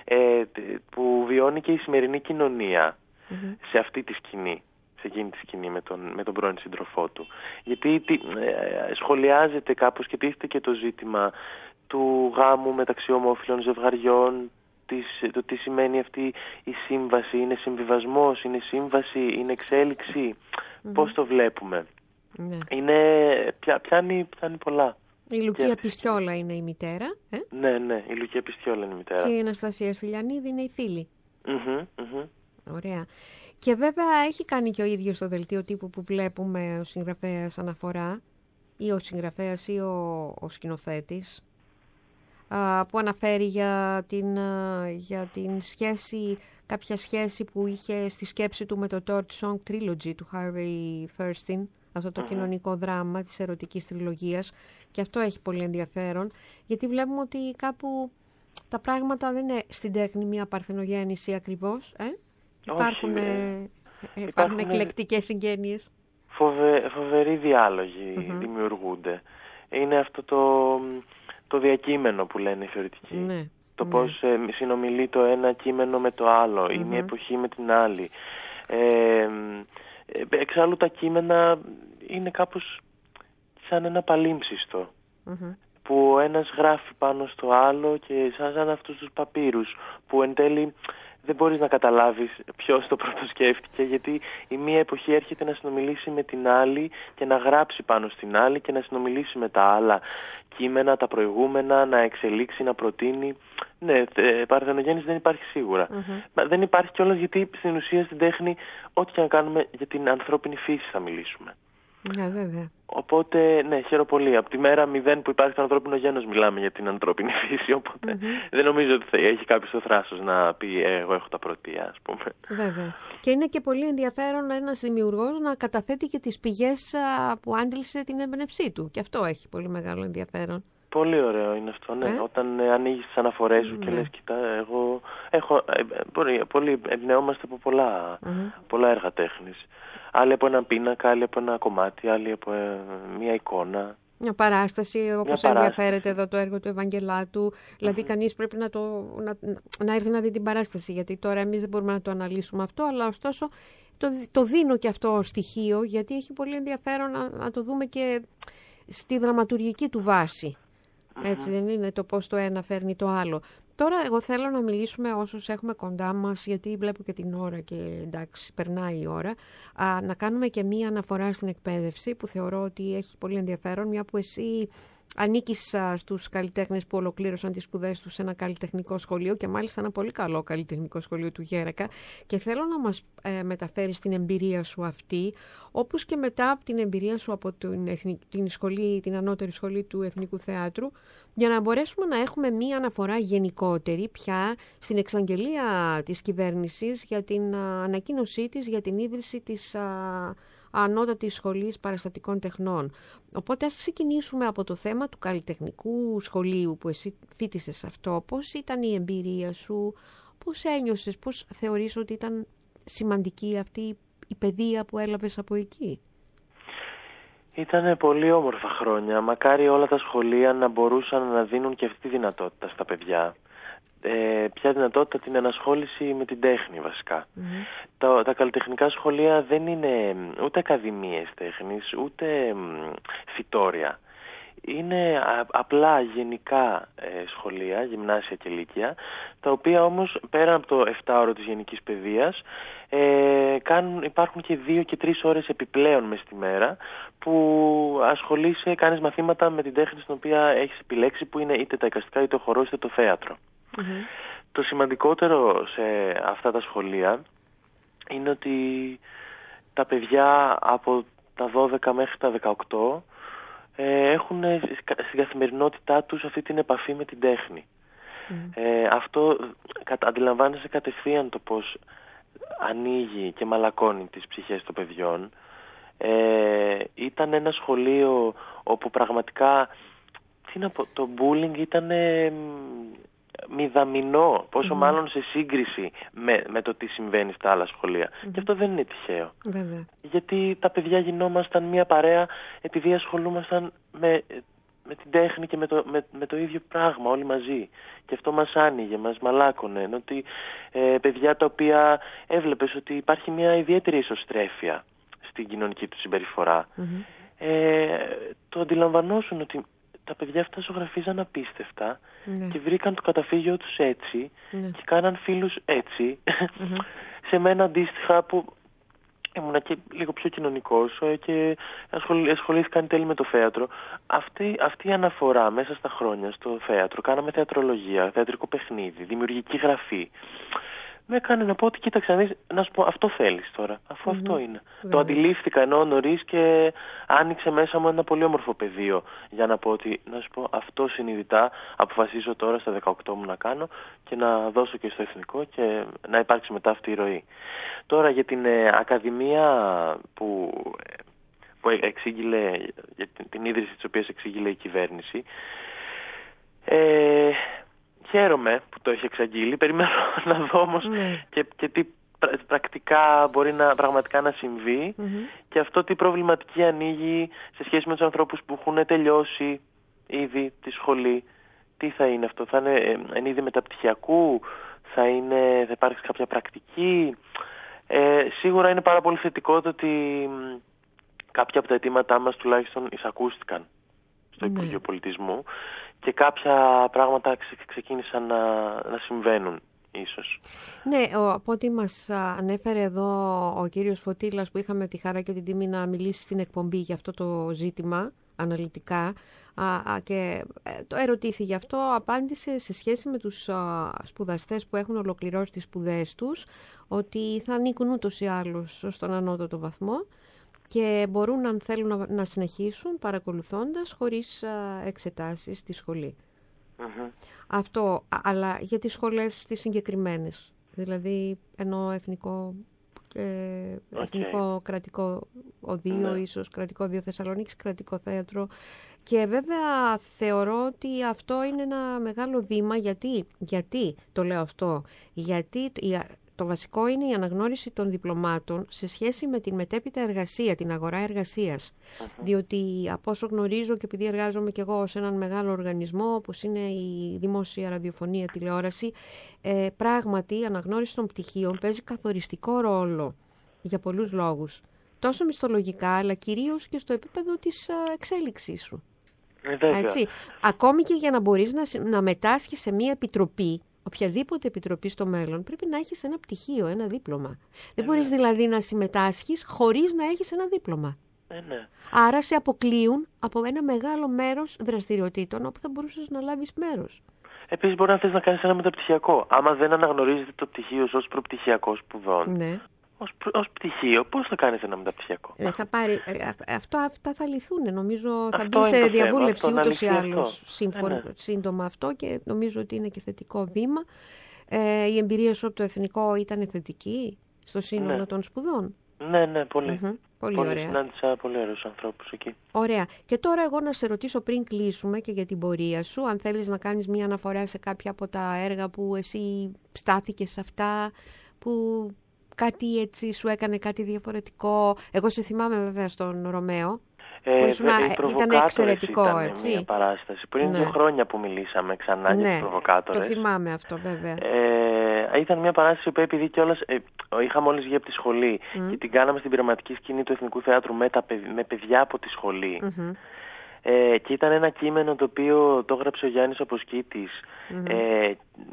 ε, που βιώνει και η σημερινή κοινωνία Mm-hmm. σε αυτή τη σκηνή, σε εκείνη τη σκηνή με τον, με τον πρώην σύντροφό του. Γιατί τι, ε, σχολιάζεται κάπως και τίθεται και το ζήτημα του γάμου μεταξύ ομόφυλων ζευγαριών, της, το τι σημαίνει αυτή η σύμβαση, είναι συμβιβασμός, είναι σύμβαση, είναι εξέλιξη, mm-hmm. πώς το βλέπουμε. Ναι. Είναι, πια, πιάνει, πιάνει πολλά. Η Λουκία Πιστιόλα είναι η μητέρα. Ε? Ναι, ναι, η Λουκία Πιστιόλα είναι η μητέρα. Και η Αναστασία Στυλιανίδη είναι η φίλη. Mm-hmm, mm-hmm. Ωραία. Και βέβαια έχει κάνει και ο ίδιος το δελτίο τύπου που βλέπουμε ο συγγραφέας αναφορά, ή ο συγγραφέας ή ο, ο σκηνοθέτης, α, που αναφέρει για την, α, για την σχέση, κάποια σχέση που είχε στη σκέψη του με το Torch Song Trilogy του Harvey Fierstein, αυτό το mm-hmm. κοινωνικό δράμα της ερωτικής τριλογίας, και αυτό έχει πολύ ενδιαφέρον, γιατί βλέπουμε ότι κάπου τα πράγματα δεν είναι στην τέχνη μια παρθενογέννηση ακριβώς, ε? Υπάρχουν, Όχι, ε, ε, υπάρχουν εκλεκτικές συγγένειες. Φοβε, φοβεροί διάλογοι mm-hmm. δημιουργούνται. Είναι αυτό το, το διακείμενο που λένε οι θεωρητικοί. Ναι, το ναι. πώς ε, συνομιλεί το ένα κείμενο με το άλλο, mm-hmm. η μία εποχή με την άλλη. Ε, εξάλλου τα κείμενα είναι κάπως σαν ένα παλίμψιστο. Mm-hmm. Που ο ένας γράφει πάνω στο άλλο και σαν, σαν αυτούς τους παπύρους που εν τέλει δεν μπορείς να καταλάβεις ποιος το πρώτο σκέφτηκε, γιατί η μία εποχή έρχεται να συνομιλήσει με την άλλη και να γράψει πάνω στην άλλη και να συνομιλήσει με τα άλλα κείμενα, τα προηγούμενα, να εξελίξει, να προτείνει. Ναι, παρθενογέννηση δεν υπάρχει σίγουρα. Mm-hmm. Δεν υπάρχει κιόλας γιατί στην ουσία στην τέχνη ό,τι και να κάνουμε για την ανθρώπινη φύση θα μιλήσουμε. Ναι, βέβαια. Οπότε, ναι, χαίρομαι πολύ. Από τη μέρα μηδέν που υπάρχει το ανθρώπινο γένος μιλάμε για την ανθρώπινη φύση, οπότε mm-hmm. δεν νομίζω ότι θα έχει κάποιος το θράσος να πει ε, εγώ έχω τα πρωτεία, ας πούμε. Βέβαια. Και είναι και πολύ ενδιαφέρον ένας δημιουργός να καταθέτει και τις πηγές α, που άντλησε την έμπνευσή του. Και αυτό έχει πολύ μεγάλο ενδιαφέρον. Πολύ ωραίο είναι αυτό, ναι. Ε? Όταν ε, ανοίγεις τις αναφορές σου mm-hmm. και λες, κοιτά, εγώ έχω, ε, πολύ, πολύ εμπνεόμαστε από πολλά, mm-hmm. πολλά έργα τέχνης. Άλλοι από έναν πίνακα, άλλοι από ένα κομμάτι, άλλοι από ε, μια εικόνα. Μια παράσταση, όπως ενδιαφέρεται εδώ το έργο του Ευαγγελάτου. Mm-hmm. Δηλαδή κανείς πρέπει να, το, να, να έρθει να δει την παράσταση, γιατί τώρα εμείς δεν μπορούμε να το αναλύσουμε αυτό, αλλά ωστόσο το, το δίνω και αυτό ως στοιχείο, γιατί έχει πολύ ενδιαφέρον να, να το δούμε και στη δραματουργική του βάση. Mm-hmm. Έτσι δεν είναι το πώς το ένα φέρνει το άλλο. Τώρα εγώ θέλω να μιλήσουμε όσους έχουμε κοντά μας, γιατί βλέπω και την ώρα και εντάξει περνάει η ώρα, α, να κάνουμε και μία αναφορά στην εκπαίδευση που θεωρώ ότι έχει πολύ ενδιαφέρον, μια που εσύ ανήκεις α, στους καλλιτέχνες που ολοκλήρωσαν τις σπουδές τους σε ένα καλλιτεχνικό σχολείο και μάλιστα ένα πολύ καλό καλλιτεχνικό σχολείο του Γέρακα, και θέλω να μας ε, μεταφέρεις την εμπειρία σου αυτή, όπως και μετά από την εμπειρία σου από την, εθνική, την, σχολή, την ανώτερη σχολή του Εθνικού Θεάτρου, για να μπορέσουμε να έχουμε μία αναφορά γενικότερη πια στην εξαγγελία της κυβέρνησης για την α, ανακοίνωσή της για την ίδρυση της α, Ανώτατης Σχολής Παραστατικών Τεχνών. Οπότε ας ξεκινήσουμε από το θέμα του καλλιτεχνικού σχολείου που εσύ φοιτήσες αυτό. Πώς ήταν η εμπειρία σου, πώς ένιωσες, πώς θεωρείς ότι ήταν σημαντική αυτή η παιδεία που έλαβες από εκεί? Ήταν πολύ όμορφα χρόνια. Μακάρι όλα τα σχολεία να μπορούσαν να δίνουν και αυτή τη δυνατότητα στα παιδιά. Ε, ποια δυνατότητα, την ενασχόληση με την τέχνη βασικά. Mm-hmm. Τα, τα καλλιτεχνικά σχολεία δεν είναι ούτε ακαδημίες τέχνης, ούτε φυτόρια. Είναι α, απλά γενικά ε, σχολεία, γυμνάσια και λύκεια, τα οποία όμως πέραν από το επτάωρο της γενικής παιδείας ε, κάνουν, υπάρχουν και δύο και τρεις ώρες επιπλέον μες τη μέρα που ασχολείσαι, κάνεις μαθήματα με την τέχνη στην οποία έχεις επιλέξει, που είναι είτε τα εικαστικά είτε ο χορός είτε το θέατρο. Mm-hmm. Το σημαντικότερο σε αυτά τα σχολεία είναι ότι τα παιδιά από τα δώδεκα μέχρι τα δεκαοκτώ ε, έχουν στην καθημερινότητά τους αυτή την επαφή με την τέχνη. Mm. Ε, αυτό κατα, αντιλαμβάνεσαι κατευθείαν το πώς ανοίγει και μαλακώνει τις ψυχές των παιδιών. Ε, ήταν ένα σχολείο όπου πραγματικά τι να πω, το bullying ήταν ε, μηδαμινό, πόσο mm. μάλλον σε σύγκριση με, με το τι συμβαίνει στα άλλα σχολεία. Mm. Και αυτό δεν είναι τυχαίο. Βέβαια. Γιατί τα παιδιά γινόμασταν μια παρέα επειδή ασχολούμασταν με με την τέχνη και με το, με, με το ίδιο πράγμα όλοι μαζί. Και αυτό μας άνοιγε, μας μαλάκωνε. Ενώ ότι ε, παιδιά τα οποία έβλεπες ότι υπάρχει μια ιδιαίτερη ισοστρέφεια στην κοινωνική του συμπεριφορά. Mm-hmm. Ε, το αντιλαμβανόσουν ότι τα παιδιά αυτά ζωγραφίζαν απίστευτα ναι. και βρήκαν το καταφύγιο τους έτσι ναι. και κάναν φίλους έτσι. Mm-hmm. Σε μένα αντίστοιχα που ήμουνα και λίγο πιο κοινωνικός και ασχολήθηκα εν τέλει με το θέατρο. Αυτή, αυτή η αναφορά μέσα στα χρόνια στο θέατρο, κάναμε θεατρολογία, θεατρικό παιχνίδι, δημιουργική γραφή. Με έκανε να πω ότι κοίταξε να δεις, να σου πω αυτό θέλεις τώρα, αφού mm-hmm. αυτό είναι. Yeah. Το αντιλήφθηκα ενώ νωρίς και άνοιξε μέσα μου ένα πολύ όμορφο πεδίο για να πω ότι, να σου πω, αυτό συνειδητά αποφασίζω τώρα στα δεκαοκτώ μου να κάνω και να δώσω και στο εθνικό και να υπάρξει μετά αυτή η ροή. Τώρα για την ε, Ακαδημία που, που εξήγηλε, για την, την ίδρυση της οποίας εξήγηλε η κυβέρνηση, ε, χαίρομαι που το έχει εξαγγείλει. Περιμένω να δω όμως mm. και, και τι πρακτικά μπορεί να, πραγματικά να συμβεί mm-hmm. και αυτό τι προβληματική ανοίγει σε σχέση με τους ανθρώπους που έχουν τελειώσει ήδη τη σχολή. Τι θα είναι αυτό, θα είναι εν είδη μεταπτυχιακού, θα, είναι, θα υπάρξει κάποια πρακτική. Ε, σίγουρα είναι πάρα πολύ θετικό το ότι κάποια από τα αιτήματά μας τουλάχιστον εισακούστηκαν στο mm. Υπουργείο Πολιτισμού και κάποια πράγματα ξεκίνησαν να, να συμβαίνουν ίσως. Ναι, ο, από ό,τι μας ανέφερε εδώ ο κύριος Φωτήλας που είχαμε τη χαρά και την τιμή να μιλήσει στην εκπομπή για αυτό το ζήτημα αναλυτικά α, α, και ε, το ερωτήθη γι' αυτό, απάντησε σε σχέση με τους α, σπουδαστές που έχουν ολοκληρώσει τις σπουδές τους ότι θα ανήκουν ούτως ή άλλως στον ανώτατο βαθμό και μπορούν αν θέλουν να, να συνεχίσουν παρακολουθώντας χωρίς α, εξετάσεις στη σχολή. Mm-hmm. Αυτό, αλλά για τις σχολές τις συγκεκριμένες, δηλαδή ενώ εθνικό, ε, okay. εθνικό κρατικό οδείο, mm-hmm. ίσως κρατικό οδείο Θεσσαλονίκης, κρατικό θέατρο και βέβαια θεωρώ ότι αυτό είναι ένα μεγάλο βήμα. Γιατί, γιατί το λέω αυτό, γιατί το βασικό είναι η αναγνώριση των διπλωμάτων σε σχέση με την μετέπειτα εργασία, την αγορά εργασίας. Uh-huh. Διότι από όσο γνωρίζω και επειδή εργάζομαι και εγώ σε έναν μεγάλο οργανισμό όπως είναι η δημόσια ραδιοφωνία, τηλεόραση, ε, πράγματι η αναγνώριση των πτυχίων παίζει καθοριστικό ρόλο για πολλούς λόγους. Τόσο μισθολογικά αλλά κυρίως και στο επίπεδο της εξέλιξής σου. Ε, Έτσι. Ακόμη και για να μπορείς να, να μετάσχεις σε μια επιτροπή, οποιαδήποτε επιτροπή στο μέλλον, πρέπει να έχεις ένα πτυχίο, ένα δίπλωμα. Δεν μπορείς δηλαδή να συμμετάσχεις χωρίς να έχεις ένα δίπλωμα. Ε, ναι. Άρα σε αποκλείουν από ένα μεγάλο μέρος δραστηριοτήτων όπου θα μπορούσες να λάβεις μέρος. Επίσης μπορεί να θες να κάνεις ένα μεταπτυχιακό. Άμα δεν αναγνωρίζετε το πτυχίο ως προπτυχιακό σπουδών, ναι. ως, ως πτυχίο, πώς θα κάνεις ένα μεταπτυχιακό. Ε, θα πάρει, αυτό, αυτά θα λυθούν. Νομίζω αυτό θα μπει σε διαβούλευση ούτως ή άλλως σύμφωνα, ε, ναι. σύντομα αυτό και νομίζω ότι είναι και θετικό βήμα. Ε, η εμπειρία σου από το εθνικό ήταν θετική στο σύνολο ναι. των σπουδών. Ναι, ναι, πολύ. Mm-hmm. Πολύ, πολύ ωραία. Συνάντησα πολύ ωραίους ανθρώπους εκεί. Ωραία. Και τώρα εγώ να σε ρωτήσω πριν κλείσουμε και για την πορεία σου, αν θέλεις να κάνεις μια αναφορά σε κάποια από τα έργα που εσύ στάθηκες σε αυτά, που κάτι έτσι σου έκανε κάτι διαφορετικό. Εγώ σε θυμάμαι βέβαια στον Ρωμαίο. Ε, ήσουν, ήταν εξαιρετικό, ήταν έτσι. Μια παράσταση. Πριν ναι. δύο χρόνια που μιλήσαμε ξανά ναι, για τους προβοκάτορες. Το θυμάμαι αυτό βέβαια. Ε, ήταν μια παράσταση που επειδή κιόλας ε, είχαμε όλες βγει από τη σχολή mm. και την κάναμε στην πειραματική σκηνή του Εθνικού Θεάτρου με, τα, με παιδιά από τη σχολή. Mm-hmm. Ε, και ήταν ένα κείμενο το οποίο το έγραψε ο Γιάννης Αποσκήτης. Mm-hmm. Ε,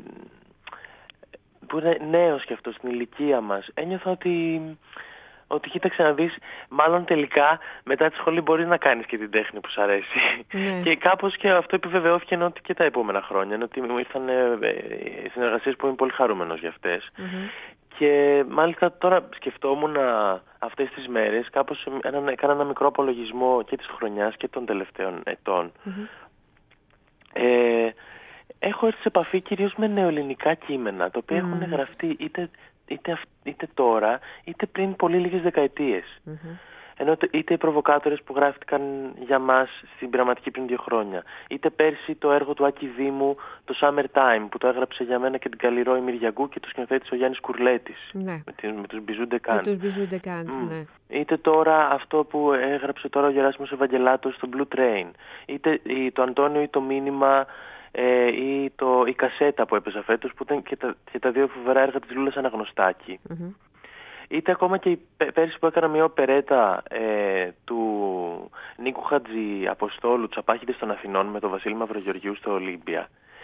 που είναι νέος και αυτό στην ηλικία μας. Ένιωθα ότι... ότι κοίταξε να δεις, μάλλον τελικά μετά τη σχολή μπορείς να κάνεις και την τέχνη που σου αρέσει. Ναι. Και κάπως και αυτό επιβεβαιώθηκε ενώ ότι και τα επόμενα χρόνια, ενώ ότι μου ήρθαν ε, ε, συνεργασίες που είμαι πολύ χαρούμενος για αυτές. Mm-hmm. Και μάλιστα τώρα σκεφτόμουν αυτές τις μέρες, κάπως ένα, έκανα ένα μικρό απολογισμό και της χρονιάς και των τελευταίων ετών. Mm-hmm. Ε, έχω έρθει σε επαφή κυρίως με νεοελληνικά κείμενα, τα οποία mm. έχουν γραφτεί είτε... Είτε, είτε τώρα, είτε πριν πολύ λίγες δεκαετίες. Mm-hmm. Ενώ είτε οι προβοκάτορες που γράφτηκαν για μας στην πειραματική πριν δύο χρόνια, είτε πέρσι το έργο του Άκη Δήμου, το Summertime, που το έγραψε για μένα και την Καλλιρόη Μυριαγκού και το σκηνοθέτησε ο Γιάννης Κουρλέτης. Ναι. Με, τη, με τους Μπιζούντε Καντ. Με τους Μπιζούντε Καντ, mm. ναι. Είτε τώρα αυτό που έγραψε τώρα ο Γεράσιμος Ευαγγελάτος στο Blue Train. Είτε το Αντώνιο ή το Μήνυμα ε, ή το, η Κασέτα που έπαιζα φέτος, που ήταν και τα, και τα δύο φοβερά έργα της Λούλας Αναγνωστάκη. Mm-hmm. Είτε ακόμα και η πέρυσι που έκανα μια οπερέτα ε, του Νίκου Χατζη Αποστόλου, Τσαπάχιδες των Αθηνών, με τον Βασίλη Μαυρογεωργιού στο Ολύμπια.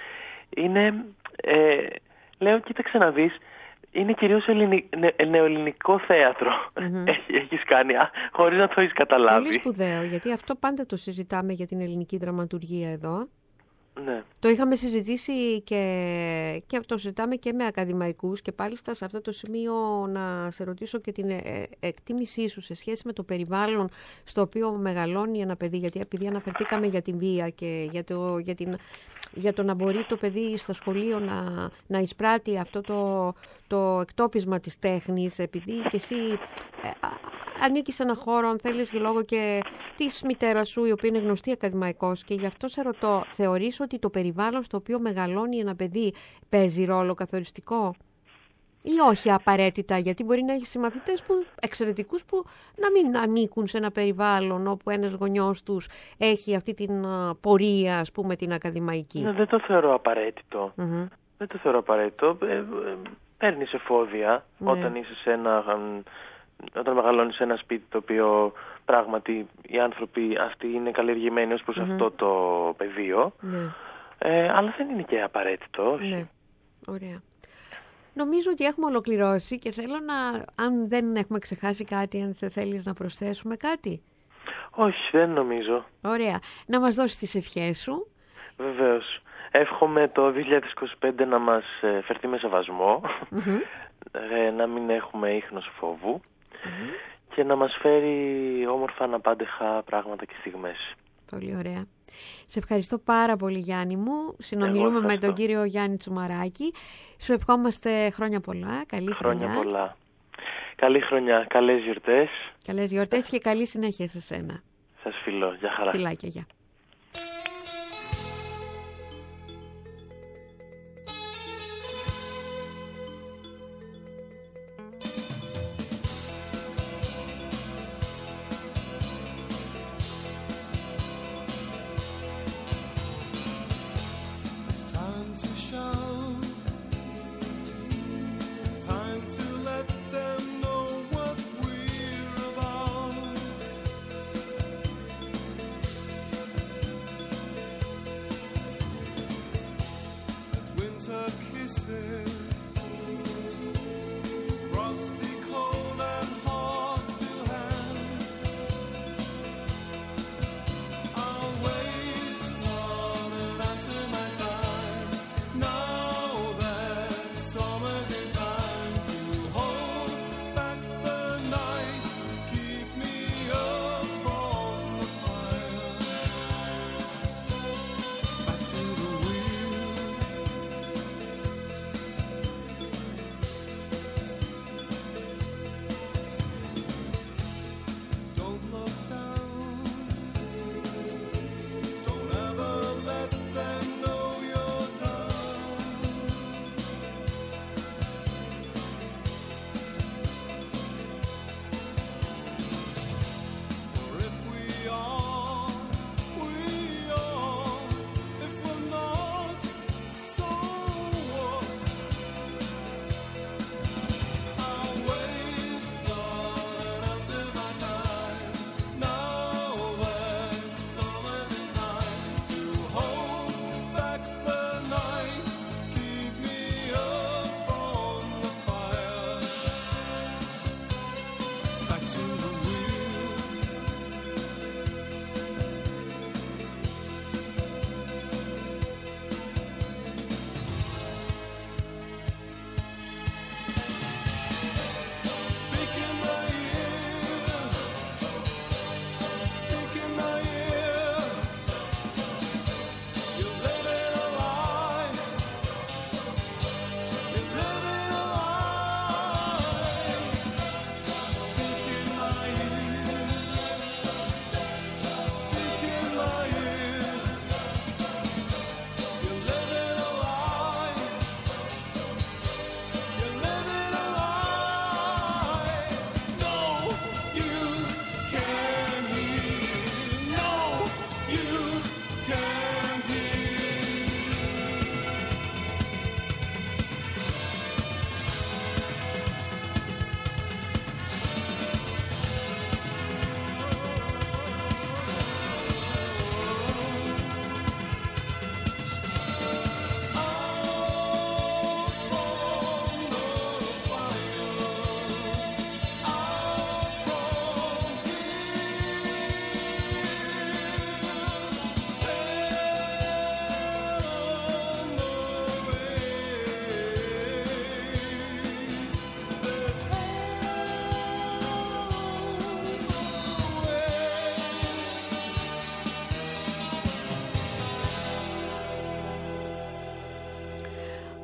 Είναι, ε, λέω, κοίταξε να δεις, είναι κυρίως ελληνι, νε, νεοελληνικό θέατρο. Mm-hmm. Έχεις κάνει, α, χωρίς να το έχεις καταλάβει. Πολύ σπουδαίο, γιατί αυτό πάντα το συζητάμε για την ελληνική δραματουργία εδώ. Ναι. Το είχαμε συζητήσει και, και το συζητάμε και με ακαδημαϊκούς, και πάλι σε αυτό το σημείο να σε ρωτήσω και την ε, εκτίμησή σου σε σχέση με το περιβάλλον στο οποίο μεγαλώνει ένα παιδί, γιατί επειδή αναφερθήκαμε για την βία και για το, για την, για το να μπορεί το παιδί στα σχολείο να, να εισπράττει αυτό το, το εκτόπισμα της τέχνης, επειδή και εσύ ε, ανήκεις σε έναν χώρο, αν θέλεις, και λόγω και της μητέρας σου, η οποία είναι γνωστή ακαδημαϊκός, και γι' αυτό σε ρωτώ, θεωρείς ότι το περιβάλλον στο οποίο μεγαλώνει ένα παιδί παίζει ρόλο καθοριστικό ή όχι απαραίτητα, γιατί μπορεί να έχει συμμαθητές που, εξαιρετικούς, που να μην ανήκουν σε ένα περιβάλλον όπου ένας γονιός τους έχει αυτή την uh, πορεία, ας πούμε, την ακαδημαϊκή. Ναι, δεν το θεωρώ απαραίτητο. Mm-hmm. Δεν το θεωρώ απαραίτητο. Ε, ε, παίρνεις εφόδια, ναι, όταν είσαι σε ένα... Όταν μεγαλώνεις σε ένα σπίτι το οποίο πράγματι οι άνθρωποι αυτοί είναι καλλιεργημένοι ως προς mm-hmm. αυτό το πεδίο, ναι, ε, αλλά δεν είναι και απαραίτητο, όχι. Ναι. Ωραία. Νομίζω ότι έχουμε ολοκληρώσει και θέλω να, αν δεν έχουμε ξεχάσει κάτι, αν δεν θέλεις να προσθέσουμε κάτι. Όχι, δεν νομίζω. Ωραία. Να μας δώσεις τις ευχές σου. Βεβαίως. Εύχομαι το δύο χιλιάδες είκοσι πέντε να μας φερθεί με σεβασμό, mm-hmm. ε, να μην έχουμε ίχνος φόβου, mm-hmm. και να μας φέρει όμορφα αναπάντεχα πράγματα και στιγμές. Πολύ ωραία. Σε ευχαριστώ πάρα πολύ, Γιάννη μου. Συνομιλούμε με τον κύριο Γιάννη Τσουμαράκη. Σου ευχόμαστε χρόνια πολλά. Καλή χρόνια. Χρόνια πολλά. Καλή χρονιά. Καλές γιορτές. Καλές γιορτές και καλή συνέχεια σε σένα. Σας φιλώ. Γεια χαρά. Φιλάκια, γεια.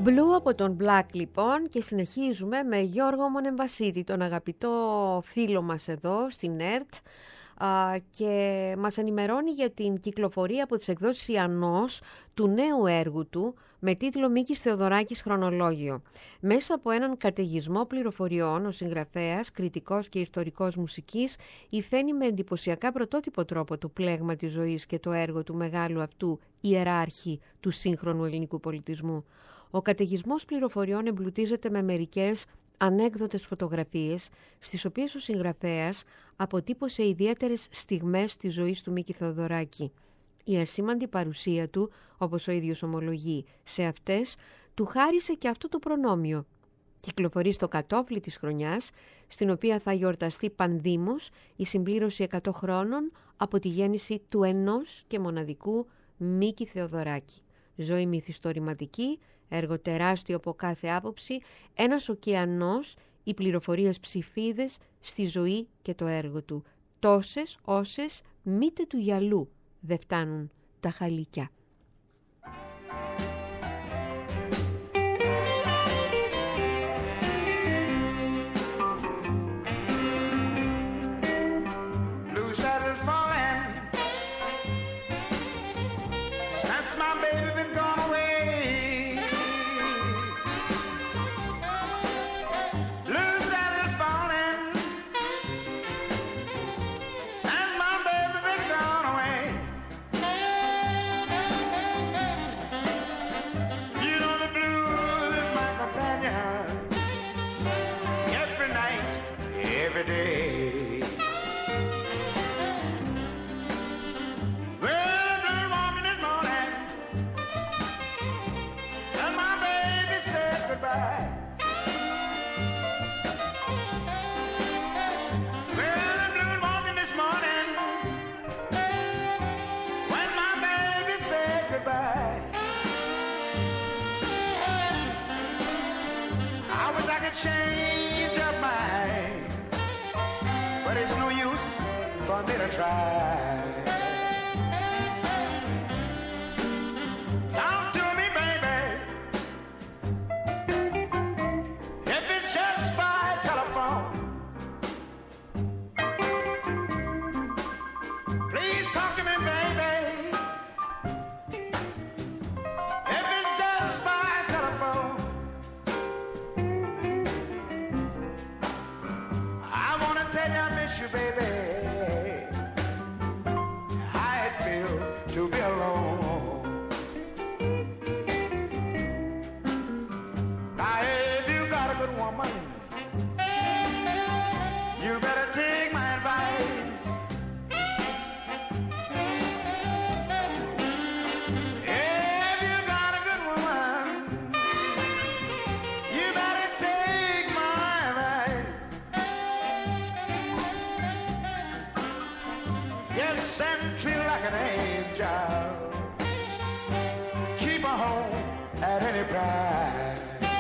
Blue από τον Black λοιπόν, και συνεχίζουμε με Γιώργο Μονεμβασίδη, τον αγαπητό φίλο μας εδώ στην ΕΡΤ, και μας ενημερώνει για την κυκλοφορία από τις εκδόσεις Ιαννός του νέου έργου του με τίτλο Μίκης Θεοδωράκης Χρονολόγιο. Μέσα από έναν καταιγισμό πληροφοριών, ο συγγραφέας, κριτικός και ιστορικός μουσικής υφαίνει με εντυπωσιακά πρωτότυπο τρόπο το πλέγμα της ζωής και το έργο του μεγάλου αυτού ιεράρχη του σύγχρονου ελληνικού πολιτισμού. Ο καταιγισμός πληροφοριών εμπλουτίζεται με μερικές ανέκδοτες φωτογραφίες, στις οποίες ο συγγραφέας αποτύπωσε ιδιαίτερες στιγμές της ζωής του Μίκη Θεοδωράκη. Η ασήμαντη παρουσία του, όπως ο ίδιος ομολογεί, σε αυτές, του χάρισε και αυτό το προνόμιο. Κυκλοφορεί στο κατόφλι της χρονιάς, στην οποία θα γιορταστεί πανδήμως η συμπλήρωση εκατό χρόνων από τη γέννηση του ενός και μοναδικού Μίκη Θεοδωράκη. Ζωή μυθιστορηματική, έργο τεράστιο από κάθε άποψη, ένας ωκεανός, οι πληροφορίες ψηφίδες στη ζωή και το έργο του. Τόσες όσες μήτε του γυαλού δεν φτάνουν τα χαλίκια. Change of mind, but it's no use for me to try. Talk to me, baby. If it's just by telephone, please talk to me, baby. If it's just by telephone, you, baby. I feel to be alone. Now, if you got a good woman, you better take my advice. If you got a good woman, you better take my advice. Yes, and treat like an angel. Keep her home at any price.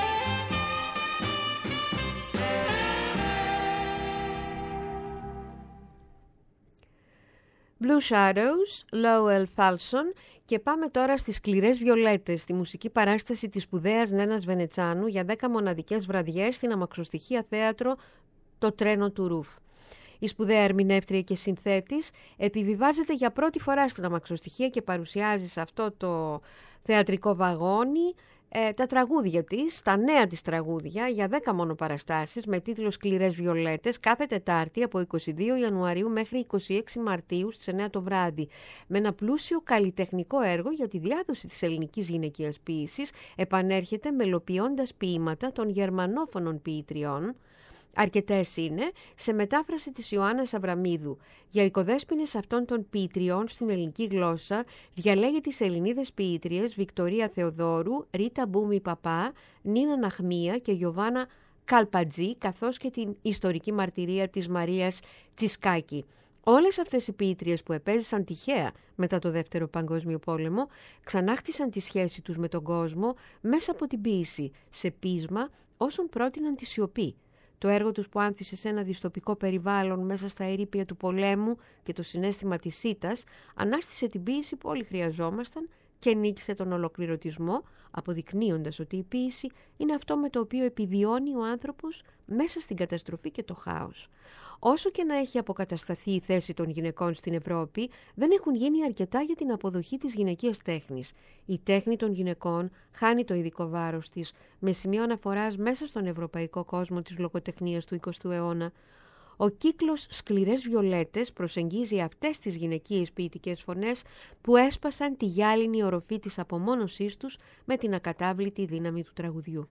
Blue Shadows, Lowell Falson, και πάμε τώρα στις Σκληρές Βιολέτες, στη μουσική παράσταση της σπουδαίας Νένας Βενετσάνου για δέκα μοναδικές βραδιές στην αμαξοστοιχεία θέατρο «Το Τρένο του Ρουφ». Η σπουδαία ερμηνεύτρια και συνθέτης επιβιβάζεται για πρώτη φορά στην αμαξοστοιχεία και παρουσιάζει σε αυτό το θεατρικό βαγόνι ε, τα τραγούδια της, τα νέα της τραγούδια για δέκα μόνο παραστάσεις με τίτλο Σκληρές Βιολέτες κάθε Τετάρτη από είκοσι δύο Ιανουαρίου μέχρι είκοσι έξι Μαρτίου στις εννιά το βράδυ, με ένα πλούσιο καλλιτεχνικό έργο για τη διάδοση της ελληνικής γυναικείας ποίησης. Επανέρχεται μελοποιώντας ποίηματα των γερμανόφωνων ποιητριών. Αρκετές είναι, σε μετάφραση της Ιωάννας Αβραμίδου. Για οικοδέσποινες αυτών των ποιητριών στην ελληνική γλώσσα διαλέγει τις Ελληνίδες ποιήτριες Βικτωρία Θεοδόρου, Ρίτα Μπούμη Παπά, Νίνα Ναχμία και Γιωβάνα Καλπατζή, καθώς και την ιστορική μαρτυρία της Μαρίας Τσισκάκη. Όλες αυτές οι ποιήτριες που επέζησαν τυχαία μετά το Δεύτερο Παγκόσμιο Πόλεμο ξανάχτισαν τη σχέση τους με τον κόσμο μέσα από την ποίηση, σε ποίησμα όσων πρότειναν τη σιωπή. Το έργο τους που άνθησε σε ένα δυστοπικό περιβάλλον μέσα στα ερείπια του πολέμου και το συναίσθημα της ήττας ανάστησε την ποίηση που όλοι χρειαζόμασταν, και νίκησε τον ολοκληρωτισμό, αποδεικνύοντας ότι η ποίηση είναι αυτό με το οποίο επιβιώνει ο άνθρωπος μέσα στην καταστροφή και το χάος. Όσο και να έχει αποκατασταθεί η θέση των γυναικών στην Ευρώπη, δεν έχουν γίνει αρκετά για την αποδοχή της γυναικείας τέχνης. Η τέχνη των γυναικών χάνει το ειδικό βάρος της, με σημείο αναφοράς μέσα στον ευρωπαϊκό κόσμο της λογοτεχνίας του εικοστού αιώνα. Ο κύκλος «Σκληρές βιολέτες» προσεγγίζει αυτές τις γυναικείες ποιητικές φωνές που έσπασαν τη γυάλινη οροφή της απομόνωσής τους με την ακατάβλητη δύναμη του τραγουδιού.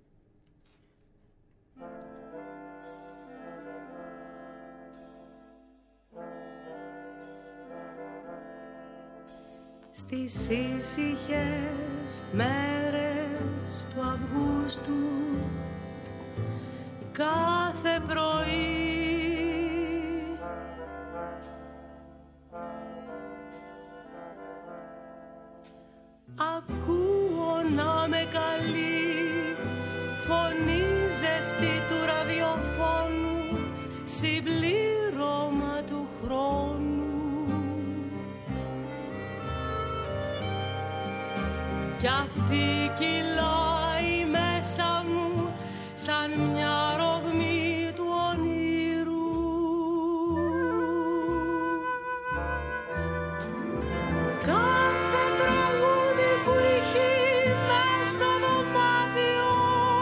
Στις ήσυχες μέρες του Αυγούστου κάθε πρωί ακούω να με καλεί φωνή ζεστή του ραδιοφώνου, συμπλήρωμα του χρόνου. Κι αυτή κυλάει μέσα μου σαν μια ρογμή του ονείρου. Κάθε τραγούδι που έχει μες στο δωμάτιο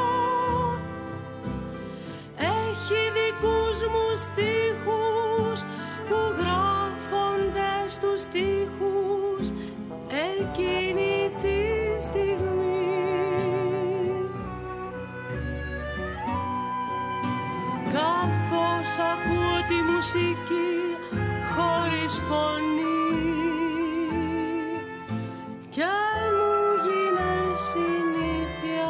έχει δικούς μου στίχους που γράφονται στους στίχους εκείνη τη στιγμή. Καθώς ακούω τη μουσική χωρίς φωνή και μου γίνε συνήθεια.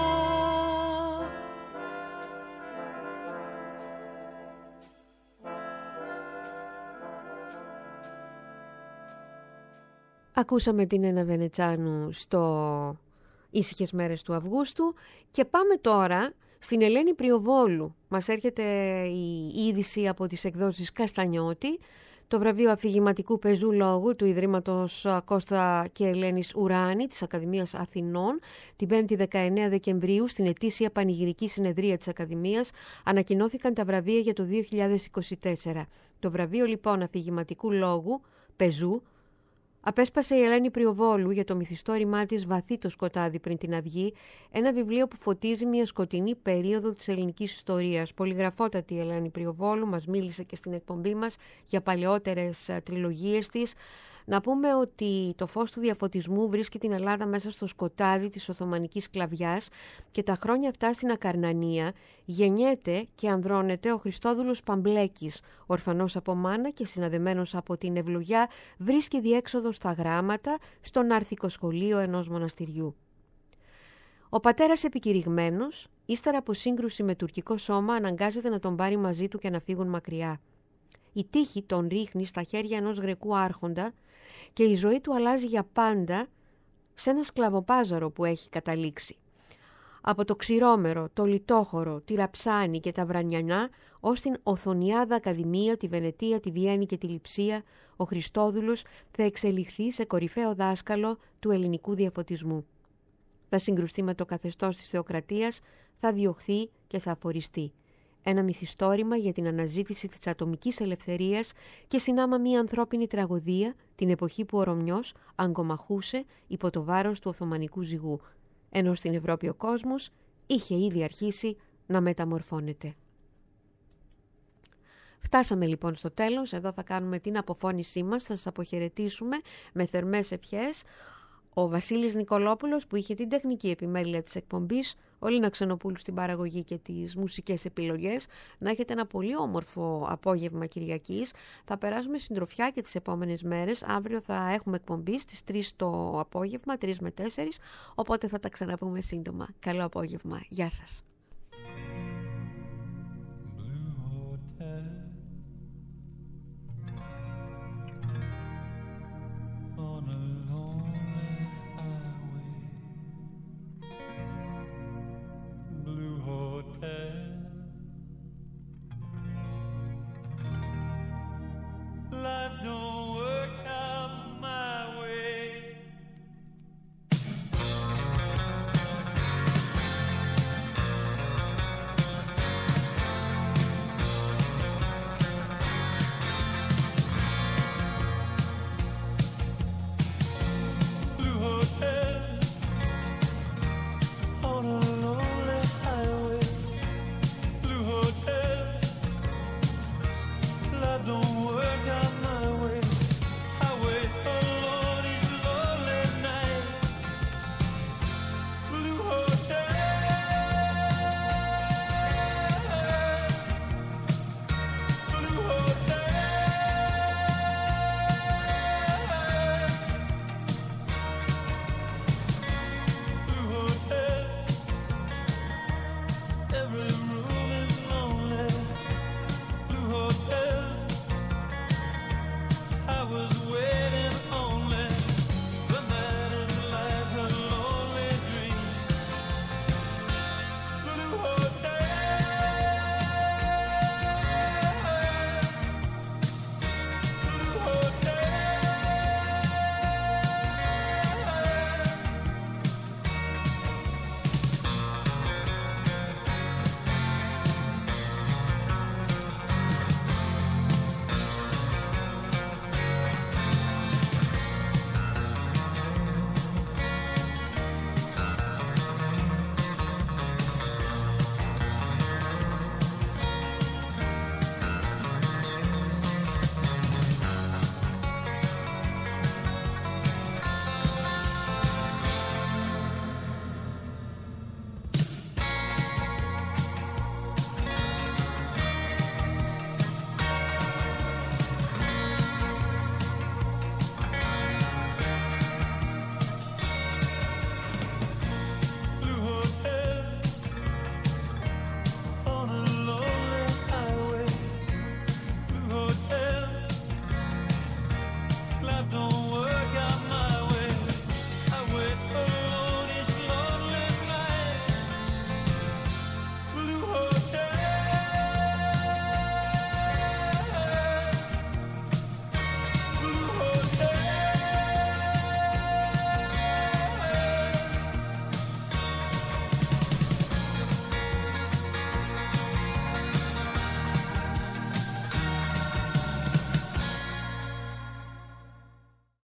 Ακούσαμε την Ένα Βενετσάνου στο Ήσυχες μέρες του Αυγούστου και πάμε τώρα στην Ελένη Πριοβόλου. Μας έρχεται η είδηση από τις εκδόσεις Καστανιώτη, το βραβείο αφηγηματικού πεζού λόγου του Ιδρύματος Κώστα και Ελένης Ουράνη της Ακαδημίας Αθηνών την πέμπτη δεκαεννέα Δεκεμβρίου στην ετήσια πανηγυρική συνεδρία της Ακαδημίας ανακοινώθηκαν τα βραβεία για το δύο χιλιάδες είκοσι τέσσερα. Το βραβείο λοιπόν αφηγηματικού λόγου πεζού απέσπασε η Ελένη Πριοβόλου για το μυθιστόρημά της «Βαθύ το σκοτάδι πριν την αυγή», ένα βιβλίο που φωτίζει μια σκοτεινή περίοδο της ελληνικής ιστορίας. Πολυγραφότατη η Ελένη Πριοβόλου, μας μίλησε και στην εκπομπή μας για παλαιότερες τριλογίες της. Να πούμε ότι το φως του διαφωτισμού βρίσκει την Ελλάδα μέσα στο σκοτάδι της Οθωμανικής σκλαβιάς και τα χρόνια αυτά στην Ακαρνανία γεννιέται και ανδρώνεται ο Χριστόδουλος Παμπλέκης, ορφανός από μάνα και συναδεμένος από την ευλογιά, βρίσκει διέξοδο στα γράμματα στο ναρθικό σχολείο ενός μοναστηριού. Ο πατέρας επικηρυγμένος, ύστερα από σύγκρουση με τουρκικό σώμα, αναγκάζεται να τον πάρει μαζί του και να φύγουν μακριά. Η τύχη τον ρίχνει στα χέρια ενός Γρεκού άρχοντα και η ζωή του αλλάζει για πάντα σε ένα σκλαβοπάζαρο που έχει καταλήξει. Από το Ξηρόμερο, το Λιτόχωρο, τη Ραψάνη και τα Βρανιανά ως την Οθωνιάδα Ακαδημία, τη Βενετία, τη Βιέννη και τη Λειψία, ο Χριστόδουλος θα εξελιχθεί σε κορυφαίο δάσκαλο του ελληνικού διαφωτισμού. Θα συγκρουστεί με το καθεστώς της θεοκρατίας, θα διωχθεί και θα αφοριστεί. Ένα μυθιστόρημα για την αναζήτηση της ατομικής ελευθερίας και συνάμα μια ανθρώπινη τραγωδία την εποχή που ο Ρωμιός αγκομαχούσε υπό το βάρος του Οθωμανικού ζυγού, ενώ στην Ευρώπη ο κόσμος είχε ήδη αρχίσει να μεταμορφώνεται. Φτάσαμε λοιπόν στο τέλος, εδώ θα κάνουμε την αποφώνησή μας, θα σας αποχαιρετήσουμε με θερμές ευχές. Ο Βασίλης Νικολόπουλος που είχε την τεχνική επιμέλεια της εκπομπής, ο Λίνα Ξενοπούλου στην παραγωγή και τις μουσικές επιλογές. Να έχετε ένα πολύ όμορφο απόγευμα Κυριακής. Θα περάσουμε συντροφιά και τις επόμενες μέρες. Αύριο θα έχουμε εκπομπή στις τρεις το απόγευμα, τρεις με τέσσερις, οπότε θα τα ξαναπούμε σύντομα. Καλό απόγευμα. Γεια σας.